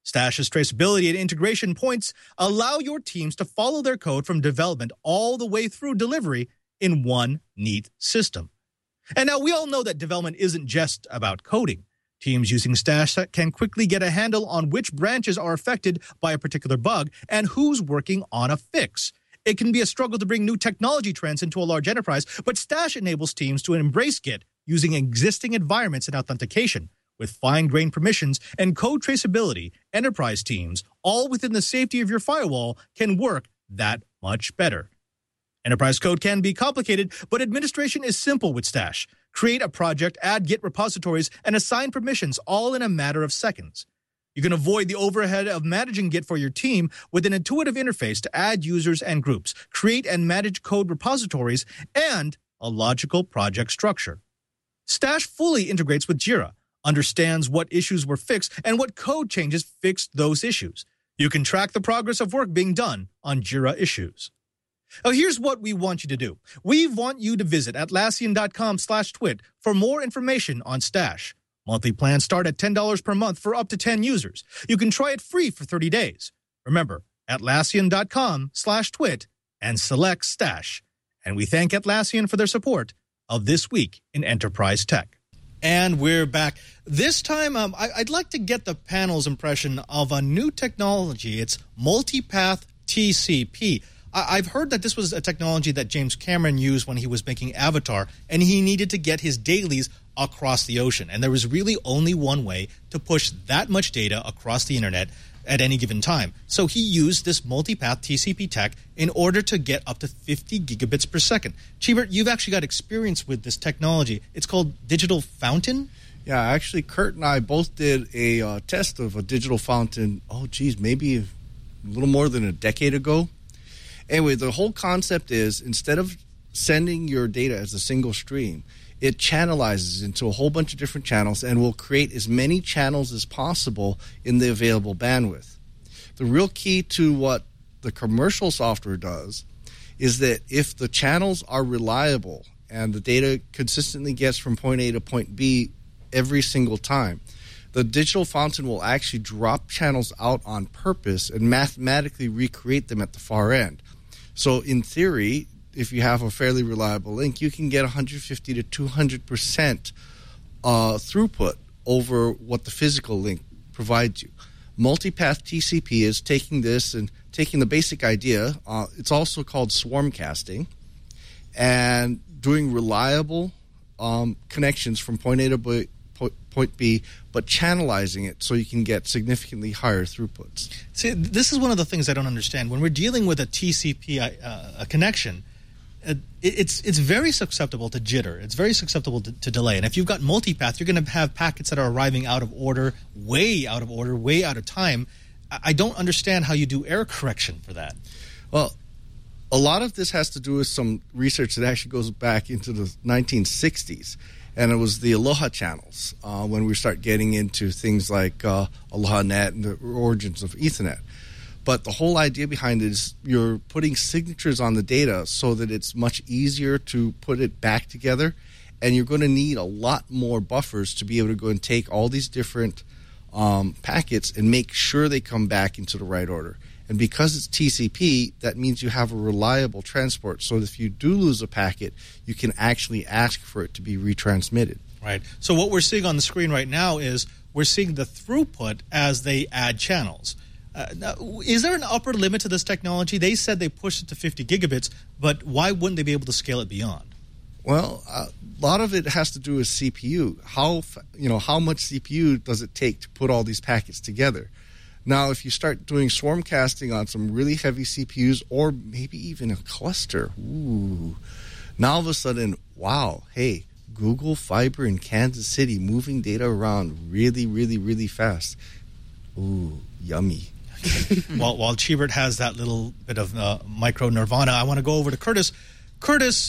Speaker 1: Stash's traceability and integration points allow your teams to follow their code from development all the way through delivery in one neat system. And now we all know that development isn't just about coding. Teams using Stash can quickly get a handle on which branches are affected by a particular bug and who's working on a fix. It can be a struggle to bring new technology trends into a large enterprise, but Stash enables teams to embrace Git using existing environments and authentication. With fine-grained permissions and code traceability, enterprise teams, all within the safety of your firewall, can work that much better. Enterprise code can be complicated, but administration is simple with Stash. Create a project, add Git repositories, and assign permissions all in a matter of seconds. You can avoid the overhead of managing Git for your team with an intuitive interface to add users and groups, create and manage code repositories, and a logical project structure. Stash fully integrates with Jira, understands what issues were fixed and what code changes fixed those issues. You can track the progress of work being done on Jira issues. Now, here's what we want you to do. We want you to visit Atlassian.com slash twit for more information on Stash. Monthly plans start at ten dollars per month for up to ten users. You can try it free for thirty days. Remember, Atlassian.com slash twit and select Stash. And we thank Atlassian for their support of This Week in Enterprise Tech. And we're back. This time, um, I, I'd like to get the panel's impression of a new technology. It's Multipath T C P. I, I've heard that this was a technology that James Cameron used when he was making Avatar, and he needed to get his dailies across the ocean. And there was really only one way to push that much data across the internet at any given time. So he used this multipath T C P tech in order to get up to fifty gigabits per second. Cheebert, you've actually got experience with this technology. It's called Digital Fountain?
Speaker 5: Yeah, actually, Kurt and I both did a uh, test of a Digital Fountain, oh, geez, maybe a little more than a decade ago. Anyway, the whole concept is instead of sending your data as a single stream, it channelizes into a whole bunch of different channels and will create as many channels as possible in the available bandwidth. The real key to what the commercial software does is that if the channels are reliable and the data consistently gets from point A to point B every single time, the Digital Fountain will actually drop channels out on purpose and mathematically recreate them at the far end. So in theory, if you have a fairly reliable link, you can get one hundred fifty to two hundred percent uh, throughput over what the physical link provides you. Multipath T C P is taking this and taking the basic idea, uh, it's also called swarm casting, and doing reliable um, connections from point A to B, point B, but channelizing it so you can get significantly higher throughputs.
Speaker 1: See, this is one of the things I don't understand. When we're dealing with a T C P uh, a connection, uh, it's it's very susceptible to jitter. It's very susceptible to, to delay. And if you've got multipath, you're going to have packets that are arriving out of order, way out of order, way out of time. I don't understand how you do error correction for that.
Speaker 5: Well, a lot of this has to do with some research that actually goes back into the nineteen sixties. And it was the Aloha channels uh, when we start getting into things like uh, AlohaNet and the origins of Ethernet. But the whole idea behind it is you're putting signatures on the data so that it's much easier to put it back together. And you're going to need a lot more buffers to be able to go and take all these different um, packets and make sure they come back into the right order. And because it's T C P, that means you have a reliable transport. So if you do lose a packet, you can actually ask for it to be retransmitted.
Speaker 1: Right. So what we're seeing on the screen right now is we're seeing the throughput as they add channels. Uh, now, is there an upper limit to this technology? They said they pushed it to fifty gigabits, but why wouldn't they be able to scale it beyond?
Speaker 5: Well, a lot of it has to do with C P U. How you know how much C P U does it take to put all these packets together? Now, if you start doing swarm casting on some really heavy C P Us or maybe even a cluster, ooh, now all of a sudden, wow, hey, Google Fiber in Kansas City moving data around really, really, really fast. Ooh, yummy.
Speaker 1: while while Cheebert has that little bit of uh, micro nirvana, I want to go over to Curtis. Curtis,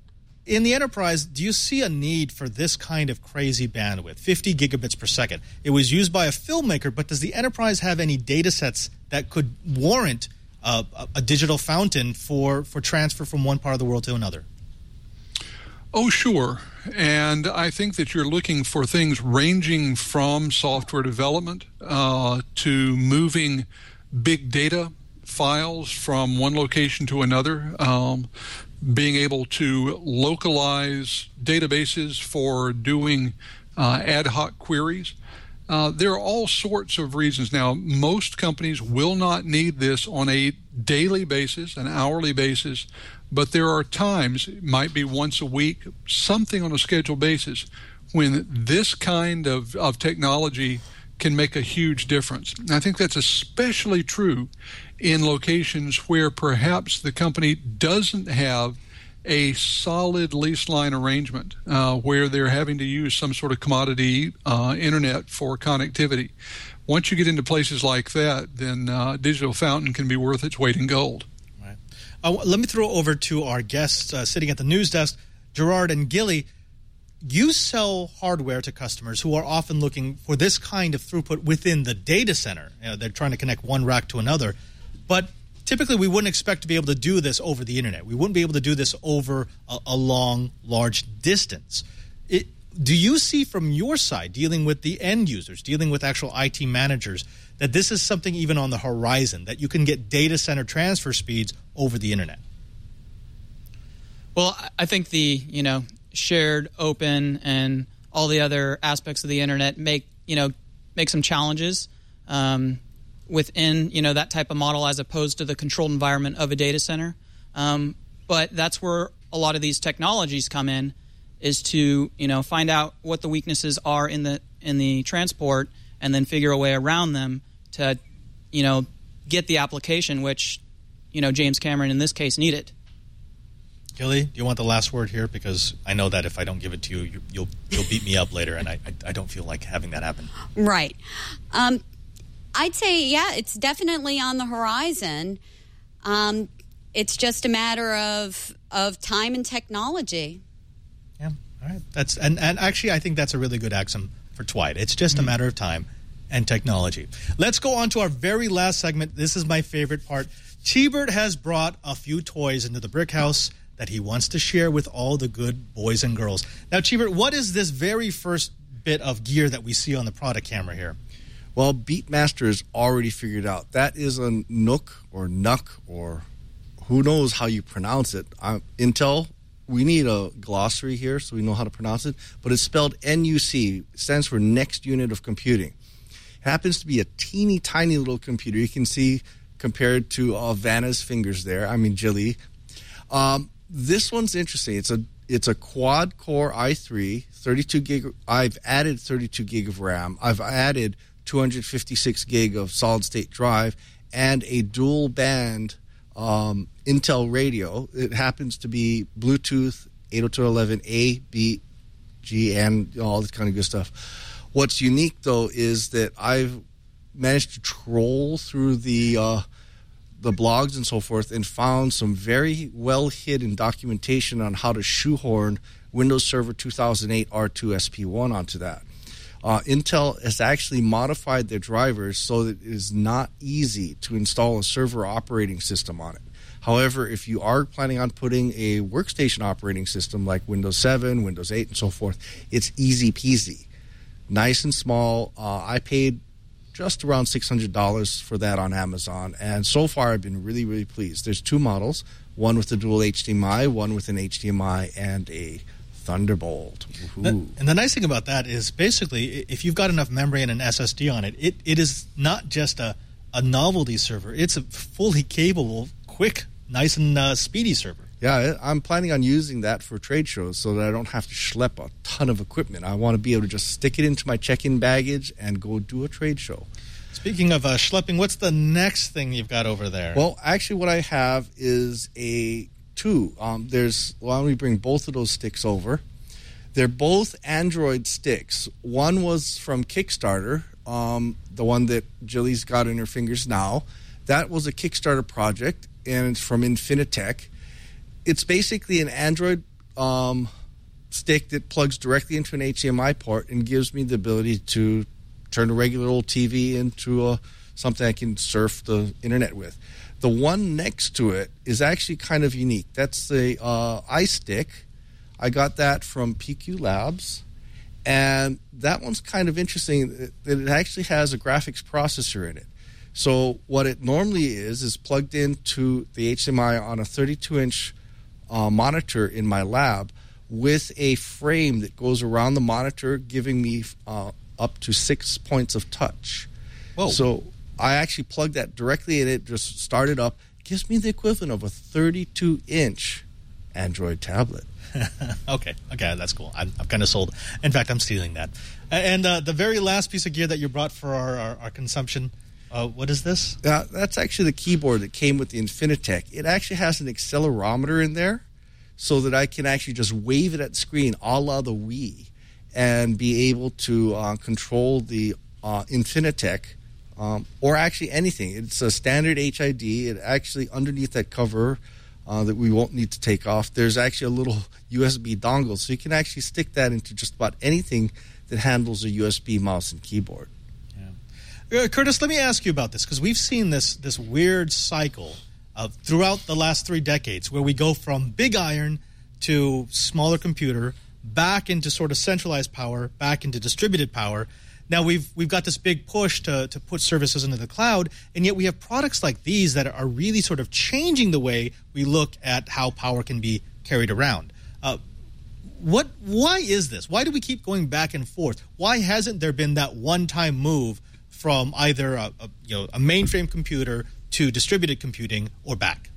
Speaker 1: in the enterprise, do you see a need for this kind of crazy bandwidth, fifty gigabits per second? It was used by a filmmaker, but does the enterprise have any data sets that could warrant uh, a, a digital fountain for, for transfer from one part of the world to another?
Speaker 6: Oh, sure. And I think that you're looking for things ranging from software development uh, to moving big data files from one location to another, um, being able to localize databases for doing uh, ad hoc queries. Uh, there are all sorts of reasons. Now, most companies will not need this on a daily basis, an hourly basis, but there are times, it might be once a week, something on a scheduled basis, when this kind of, of technology can make a huge difference. And I think that's especially true in locations where perhaps the company doesn't have a solid lease line arrangement uh, where they're having to use some sort of commodity uh, internet for connectivity. Once you get into places like that, then uh, Digital Fountain can be worth its weight in gold.
Speaker 1: Right. Uh, let me throw over to our guests uh, sitting at the news desk, Gerard and Gilly. You sell hardware to customers who are often looking for this kind of throughput within the data center. You know, they're trying to connect one rack to another. But typically, we wouldn't expect to be able to do this over the internet. We wouldn't be able to do this over a, a long, large distance. It, do you see from your side, dealing with the end users, dealing with actual I T managers, that this is something even on the horizon, that you can get data center transfer speeds over the internet?
Speaker 8: Well, I think the, you know, shared, open, and all the other aspects of the internet make, you know, make some challenges um, within, you know, that type of model as opposed to the controlled environment of a data center. Um, but that's where a lot of these technologies come in, is to, you know, find out what the weaknesses are in the in the transport and then figure a way around them to, you know, get the application which, you know, James Cameron in this case needed.
Speaker 1: Gilly, do you want the last word here? Because I know that if I don't give it to you, you you'll you'll beat me up later, and I, I, I don't feel like having that happen.
Speaker 7: Right. Um, I'd say, yeah, it's definitely on the horizon. Um, it's just a matter of of time and technology.
Speaker 1: Yeah, all right. That's and, and actually, I think that's a really good axiom for Twite. It's just mm-hmm. a matter of time and technology. Let's go on to our very last segment. This is my favorite part. T-Bert has brought a few toys into the Brick House that he wants to share with all the good boys and girls. Now, T-Bert, what is this very first bit of gear that we see on the product camera here?
Speaker 5: Well, Beatmaster has already figured out. That is a Nook or Nuck or who knows how you pronounce it. Uh, Intel, we need a glossary here so we know how to pronounce it. But it's spelled N U C. It stands for Next Unit of Computing. It happens to be a teeny tiny little computer. You can see compared to uh, Vanna's fingers there. I mean, Jilly. Um, this one's interesting. It's a it's a quad core i three, thirty-two gig. I've added thirty-two gig of RAM. I've added two hundred fifty-six gig of solid state drive and a dual band um, Intel radio. It happens to be Bluetooth eight oh two dot eleven A, B, G, and all this kind of good stuff. What's unique though is that I've managed to troll through the uh, the blogs and so forth and found some very well hidden documentation on how to shoehorn Windows Server two thousand eight R two S P one onto that. Uh, Intel has actually modified their drivers so that it is not easy to install a server operating system on it. However, if you are planning on putting a workstation operating system like Windows seven, Windows eight, and so forth, it's easy peasy. Nice and small. Uh, I paid just around six hundred dollars for that on Amazon, and so far I've been really, really pleased. There's two models, one with the dual H D M I, one with an H D M I and a Thunderbolt.
Speaker 1: The, and the nice thing about that is basically if you've got enough memory and an S S D on it, it, it is not just a, a novelty server. It's a fully capable, quick, nice and uh, speedy server.
Speaker 5: Yeah, I'm planning on using that for trade shows so that I don't have to schlep a ton of equipment. I want to be able to just stick it into my check-in baggage and go do a trade show.
Speaker 1: Speaking of uh, schlepping, what's the next thing you've got over there?
Speaker 5: Well, actually what I have is a two. Um, there's, why don't we bring both of those sticks over? They're both Android sticks. One was from Kickstarter, um, the one that Jilly's got in her fingers now. That was a Kickstarter project, and it's from Infinitec. It's basically an Android um, stick that plugs directly into an H D M I port and gives me the ability to turn a regular old T V into a, something I can surf the internet with. The one next to it is actually kind of unique. That's the uh, iStick. I got that from P Q Labs, and that one's kind of interesting that it actually has a graphics processor in it. So what it normally is is plugged into the H D M I on a thirty-two inch uh, monitor in my lab with a frame that goes around the monitor, giving me uh, up to six points of touch.
Speaker 1: Whoa.
Speaker 5: So I actually plugged that directly in it, just started up. It gives me the equivalent of a thirty-two inch Android tablet.
Speaker 1: okay, okay, that's cool. I'm, I'm kind of sold. In fact, I'm stealing that. And uh, the very last piece of gear that you brought for our, our, our consumption, uh, what is this?
Speaker 5: Uh, that's actually the keyboard that came with the Infinitec. It actually has an accelerometer in there so that I can actually just wave it at the screen a la the Wii and be able to uh, control the uh, Infinitec um, or actually anything. It's a standard H I D. It actually, underneath that cover uh, that we won't need to take off, there's actually a little U S B dongle. So you can actually stick that into just about anything that handles a U S B mouse and keyboard.
Speaker 1: Uh, Curtis, let me ask you about this, because we've seen this this weird cycle of throughout the last three decades where we go from big iron to smaller computer, back into sort of centralized power, back into distributed power. Now we've we've got this big push to, to put services into the cloud, and yet we have products like these that are really sort of changing the way we look at how power can be carried around. Uh, what? Why is this? Why do we keep going back and forth? Why hasn't there been that one-time move from either a, a, you know, a mainframe computer to distributed computing or back?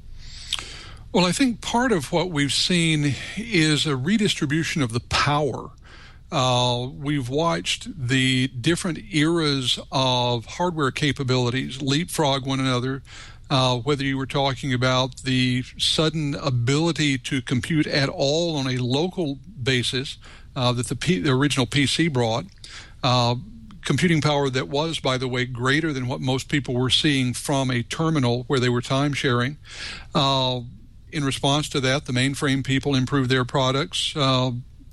Speaker 6: Well, I think part of what we've seen is a redistribution of the power. Uh, we've watched the different eras of hardware capabilities leapfrog one another, uh, whether you were talking about the sudden ability to compute at all on a local basis uh, that the, P- the original P C brought, uh, computing power that was, by the way, greater than what most people were seeing from a terminal where they were time sharing. Uh, in response to that, the mainframe people improved their products. Uh,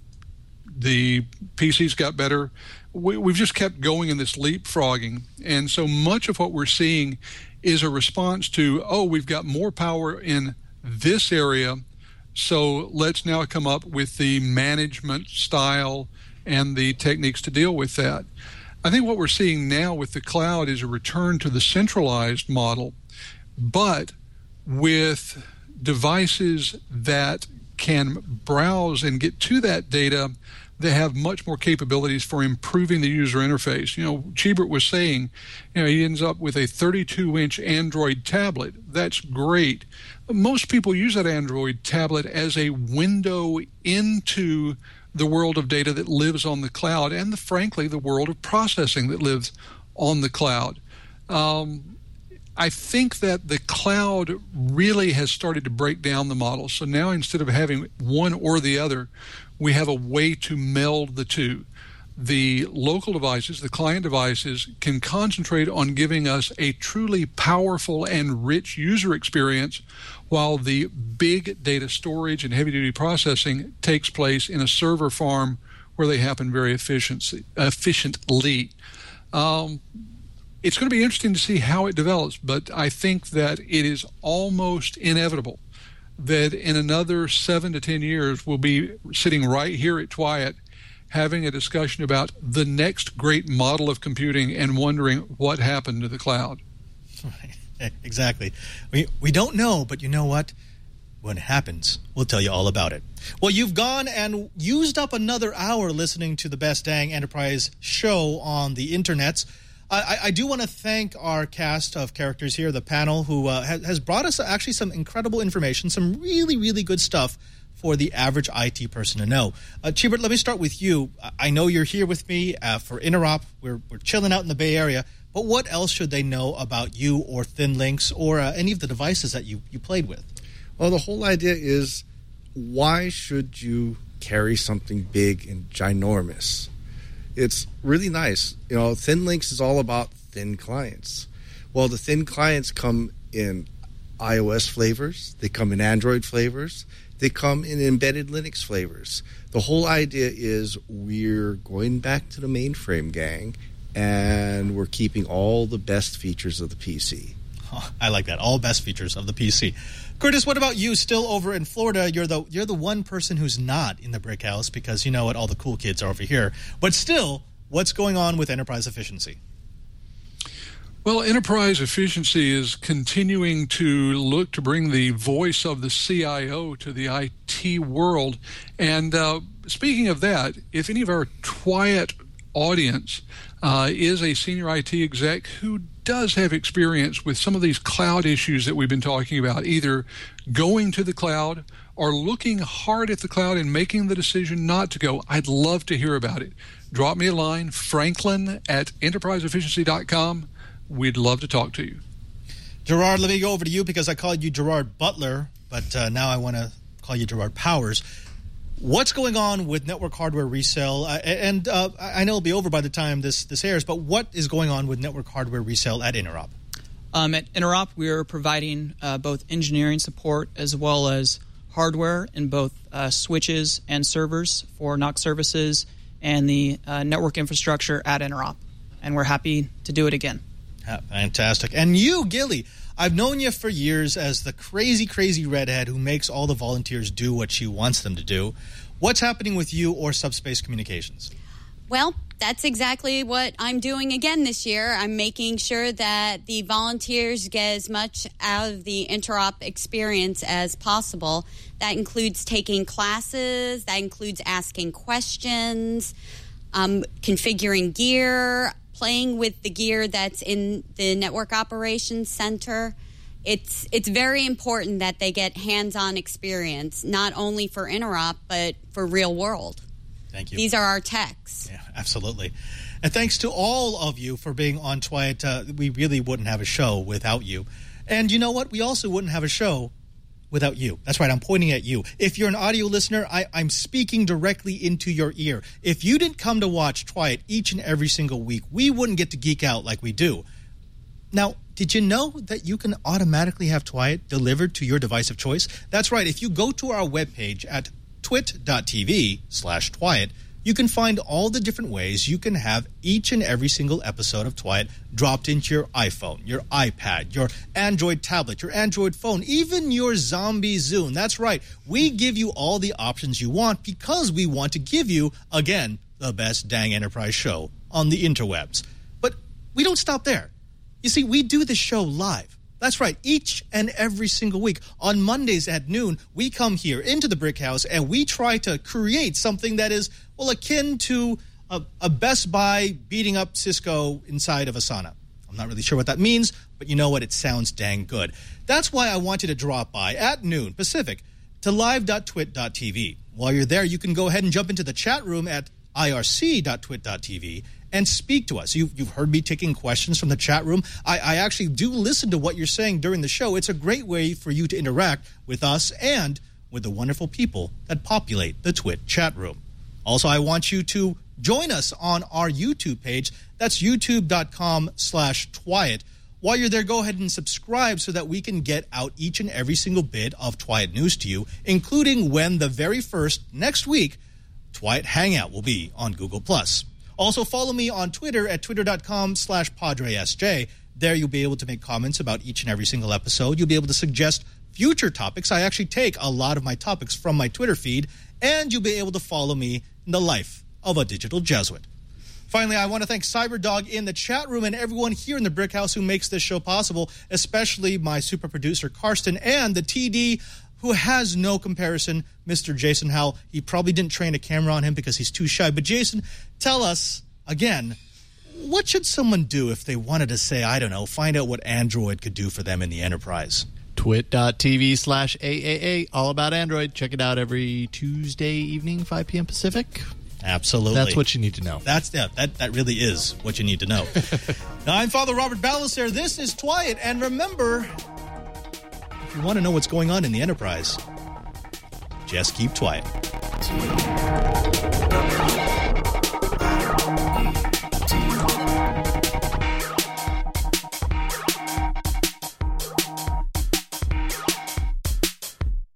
Speaker 6: the P Cs got better. We, we've just kept going in this leapfrogging. And so much of what we're seeing is a response to, oh, we've got more power in this area, so let's now come up with the management style and the techniques to deal with that. I think what we're seeing now with the cloud is a return to the centralized model, but with devices that can browse and get to that data, they have much more capabilities for improving the user interface. You know, Chibert was saying, you know, he ends up with a thirty-two inch Android tablet. That's great. But most people use that Android tablet as a window into the world of data that lives on the cloud, and the, frankly, the world of processing that lives on the cloud. Um, I think that the cloud really has started to break down the model. So now instead of having one or the other, we have a way to meld the two. The local devices, the client devices, can concentrate on giving us a truly powerful and rich user experience, while the big data storage and heavy-duty processing takes place in a server farm where they happen very efficiency, efficiently. Um, it's going to be interesting to see how it develops, but I think that it is almost inevitable that in another seven to ten years we'll be sitting right here at Twyat having a discussion about the next great model of computing and wondering what happened to the cloud.
Speaker 1: Right. Exactly. We we don't know, but you know what? When it happens, we'll tell you all about it. Well, you've gone and used up another hour listening to the Best Dang Enterprise show on the internets. I, I do want to thank our cast of characters here, the panel, who uh, has, has brought us actually some incredible information, some really, really good stuff for the average I T person to know. Uh, Chibert, let me start with you. I know you're here with me uh, for Interop. We're, we're chilling out in the Bay Area. But what else should they know about you or ThinLinks or uh, any of the devices that you, you played with?
Speaker 5: Well, the whole idea is, why should you carry something big and ginormous? It's really nice. You know, ThinLinks is all about thin clients. Well, the thin clients come in iOS flavors. They come in Android flavors. They come in embedded Linux flavors. The whole idea is we're going back to the mainframe, gang, and we're keeping all the best features of the P C.
Speaker 1: Oh, I like that. All best features of the P C. Curtis, what about you? Still over in Florida, you're the you're the one person who's not in the brick house because you know what, all the cool kids are over here. But still, what's going on with enterprise efficiency?
Speaker 6: Well, enterprise efficiency is continuing to look to bring the voice of the C I O to the I T world. And uh, speaking of that, if any of our Twiat audience uh, is a senior I T exec who does have experience with some of these cloud issues that we've been talking about, either going to the cloud or looking hard at the cloud and making the decision not to go, I'd love to hear about it. Drop me a line, franklin at enterprise efficiency dot com. We'd love to talk to you.
Speaker 1: Gerard, let me go over to you because I called you Gerard Butler, but uh, now I want to call you Gerard Powers. What's going on with network hardware resale? Uh, and uh, I know it'll be over by the time this, this airs, but what is going on with network hardware resale at Interop?
Speaker 8: Um, at Interop, we are providing uh, both engineering support as well as hardware in both uh, switches and servers for N O C services and the uh, network infrastructure at Interop. And we're happy to do it again.
Speaker 1: Yeah, fantastic. And you, Gilly, I've known you for years as the crazy, crazy redhead who makes all the volunteers do what she wants them to do. What's happening with you or Subspace Communications?
Speaker 7: Well, that's exactly what I'm doing again this year. I'm making sure that the volunteers get as much out of the Interop experience as possible. That includes taking classes. That includes asking questions, um, configuring gear, playing with the gear that's in the Network Operations Center. It's it's very important that they get hands-on experience, not only for Interop, but for real world.
Speaker 1: Thank you.
Speaker 7: These are our techs.
Speaker 1: Yeah, absolutely. And thanks to all of you for being on Twiat. Uh, we really wouldn't have a show without you. And you know what? We also wouldn't have a show without you. That's right. I'm pointing at you. If you're an audio listener, I, I'm speaking directly into your ear. If you didn't come to watch Twiat each and every single week, we wouldn't get to geek out like we do. Now, did you know that you can automatically have Twiat delivered to your device of choice? That's right. If you go to our webpage at twit.tv slash Twiat, you can find all the different ways you can have each and every single episode of Twiat dropped into your iPhone, your iPad, your Android tablet, your Android phone, even your Zombie Zune. That's right. We give you all the options you want because we want to give you, again, the best dang enterprise show on the interwebs. But we don't stop there. You see, we do the show live. That's right. Each and every single week on Mondays at noon, we come here into the Brick House and we try to create something that is, well, akin to a, a Best Buy beating up Cisco inside of Asana. I'm not really sure what that means, but you know what? It sounds dang good. That's why I want you to drop by at noon Pacific to live dot twit dot t v. While you're there, you can go ahead and jump into the chat room at I R C dot twit dot t v and speak to us. You've, you've heard me taking questions from the chat room. I, I actually do listen to what you're saying during the show. It's a great way for you to interact with us and with the wonderful people that populate the Twit chat room. Also, I want you to join us on our YouTube page. That's youtube.com slash Twiat. While you're there, go ahead and subscribe so that we can get out each and every single bit of Twiat news to you, including when the very first, next week, Twiat Hangout will be on Google Plus. Also, follow me on Twitter at twitter.com slash PadreSJ. There you'll be able to make comments about each and every single episode. You'll be able to suggest future topics. I actually take a lot of my topics from my Twitter feed, and you'll be able to follow me in the life of a digital Jesuit. Finally, I want to thank Cyberdog in the chat room and everyone here in the Brick House who makes this show possible, especially my super producer, Karsten, and the T D who has no comparison, Mister Jason Howell. He probably didn't train a camera on him because he's too shy. But Jason, tell us, again, what should someone do if they wanted to say, I don't know, find out what Android could do for them in the enterprise?
Speaker 9: twit.tv slash AAA, all about Android. Check it out every Tuesday evening, five p.m. Pacific.
Speaker 1: Absolutely.
Speaker 9: That's what you need to know.
Speaker 1: That's yeah, that, that really is what you need to know. Now, I'm Father Robert Ballecer. This is Twiat. And remember, if you want to know what's going on in the enterprise, just keep Twiat.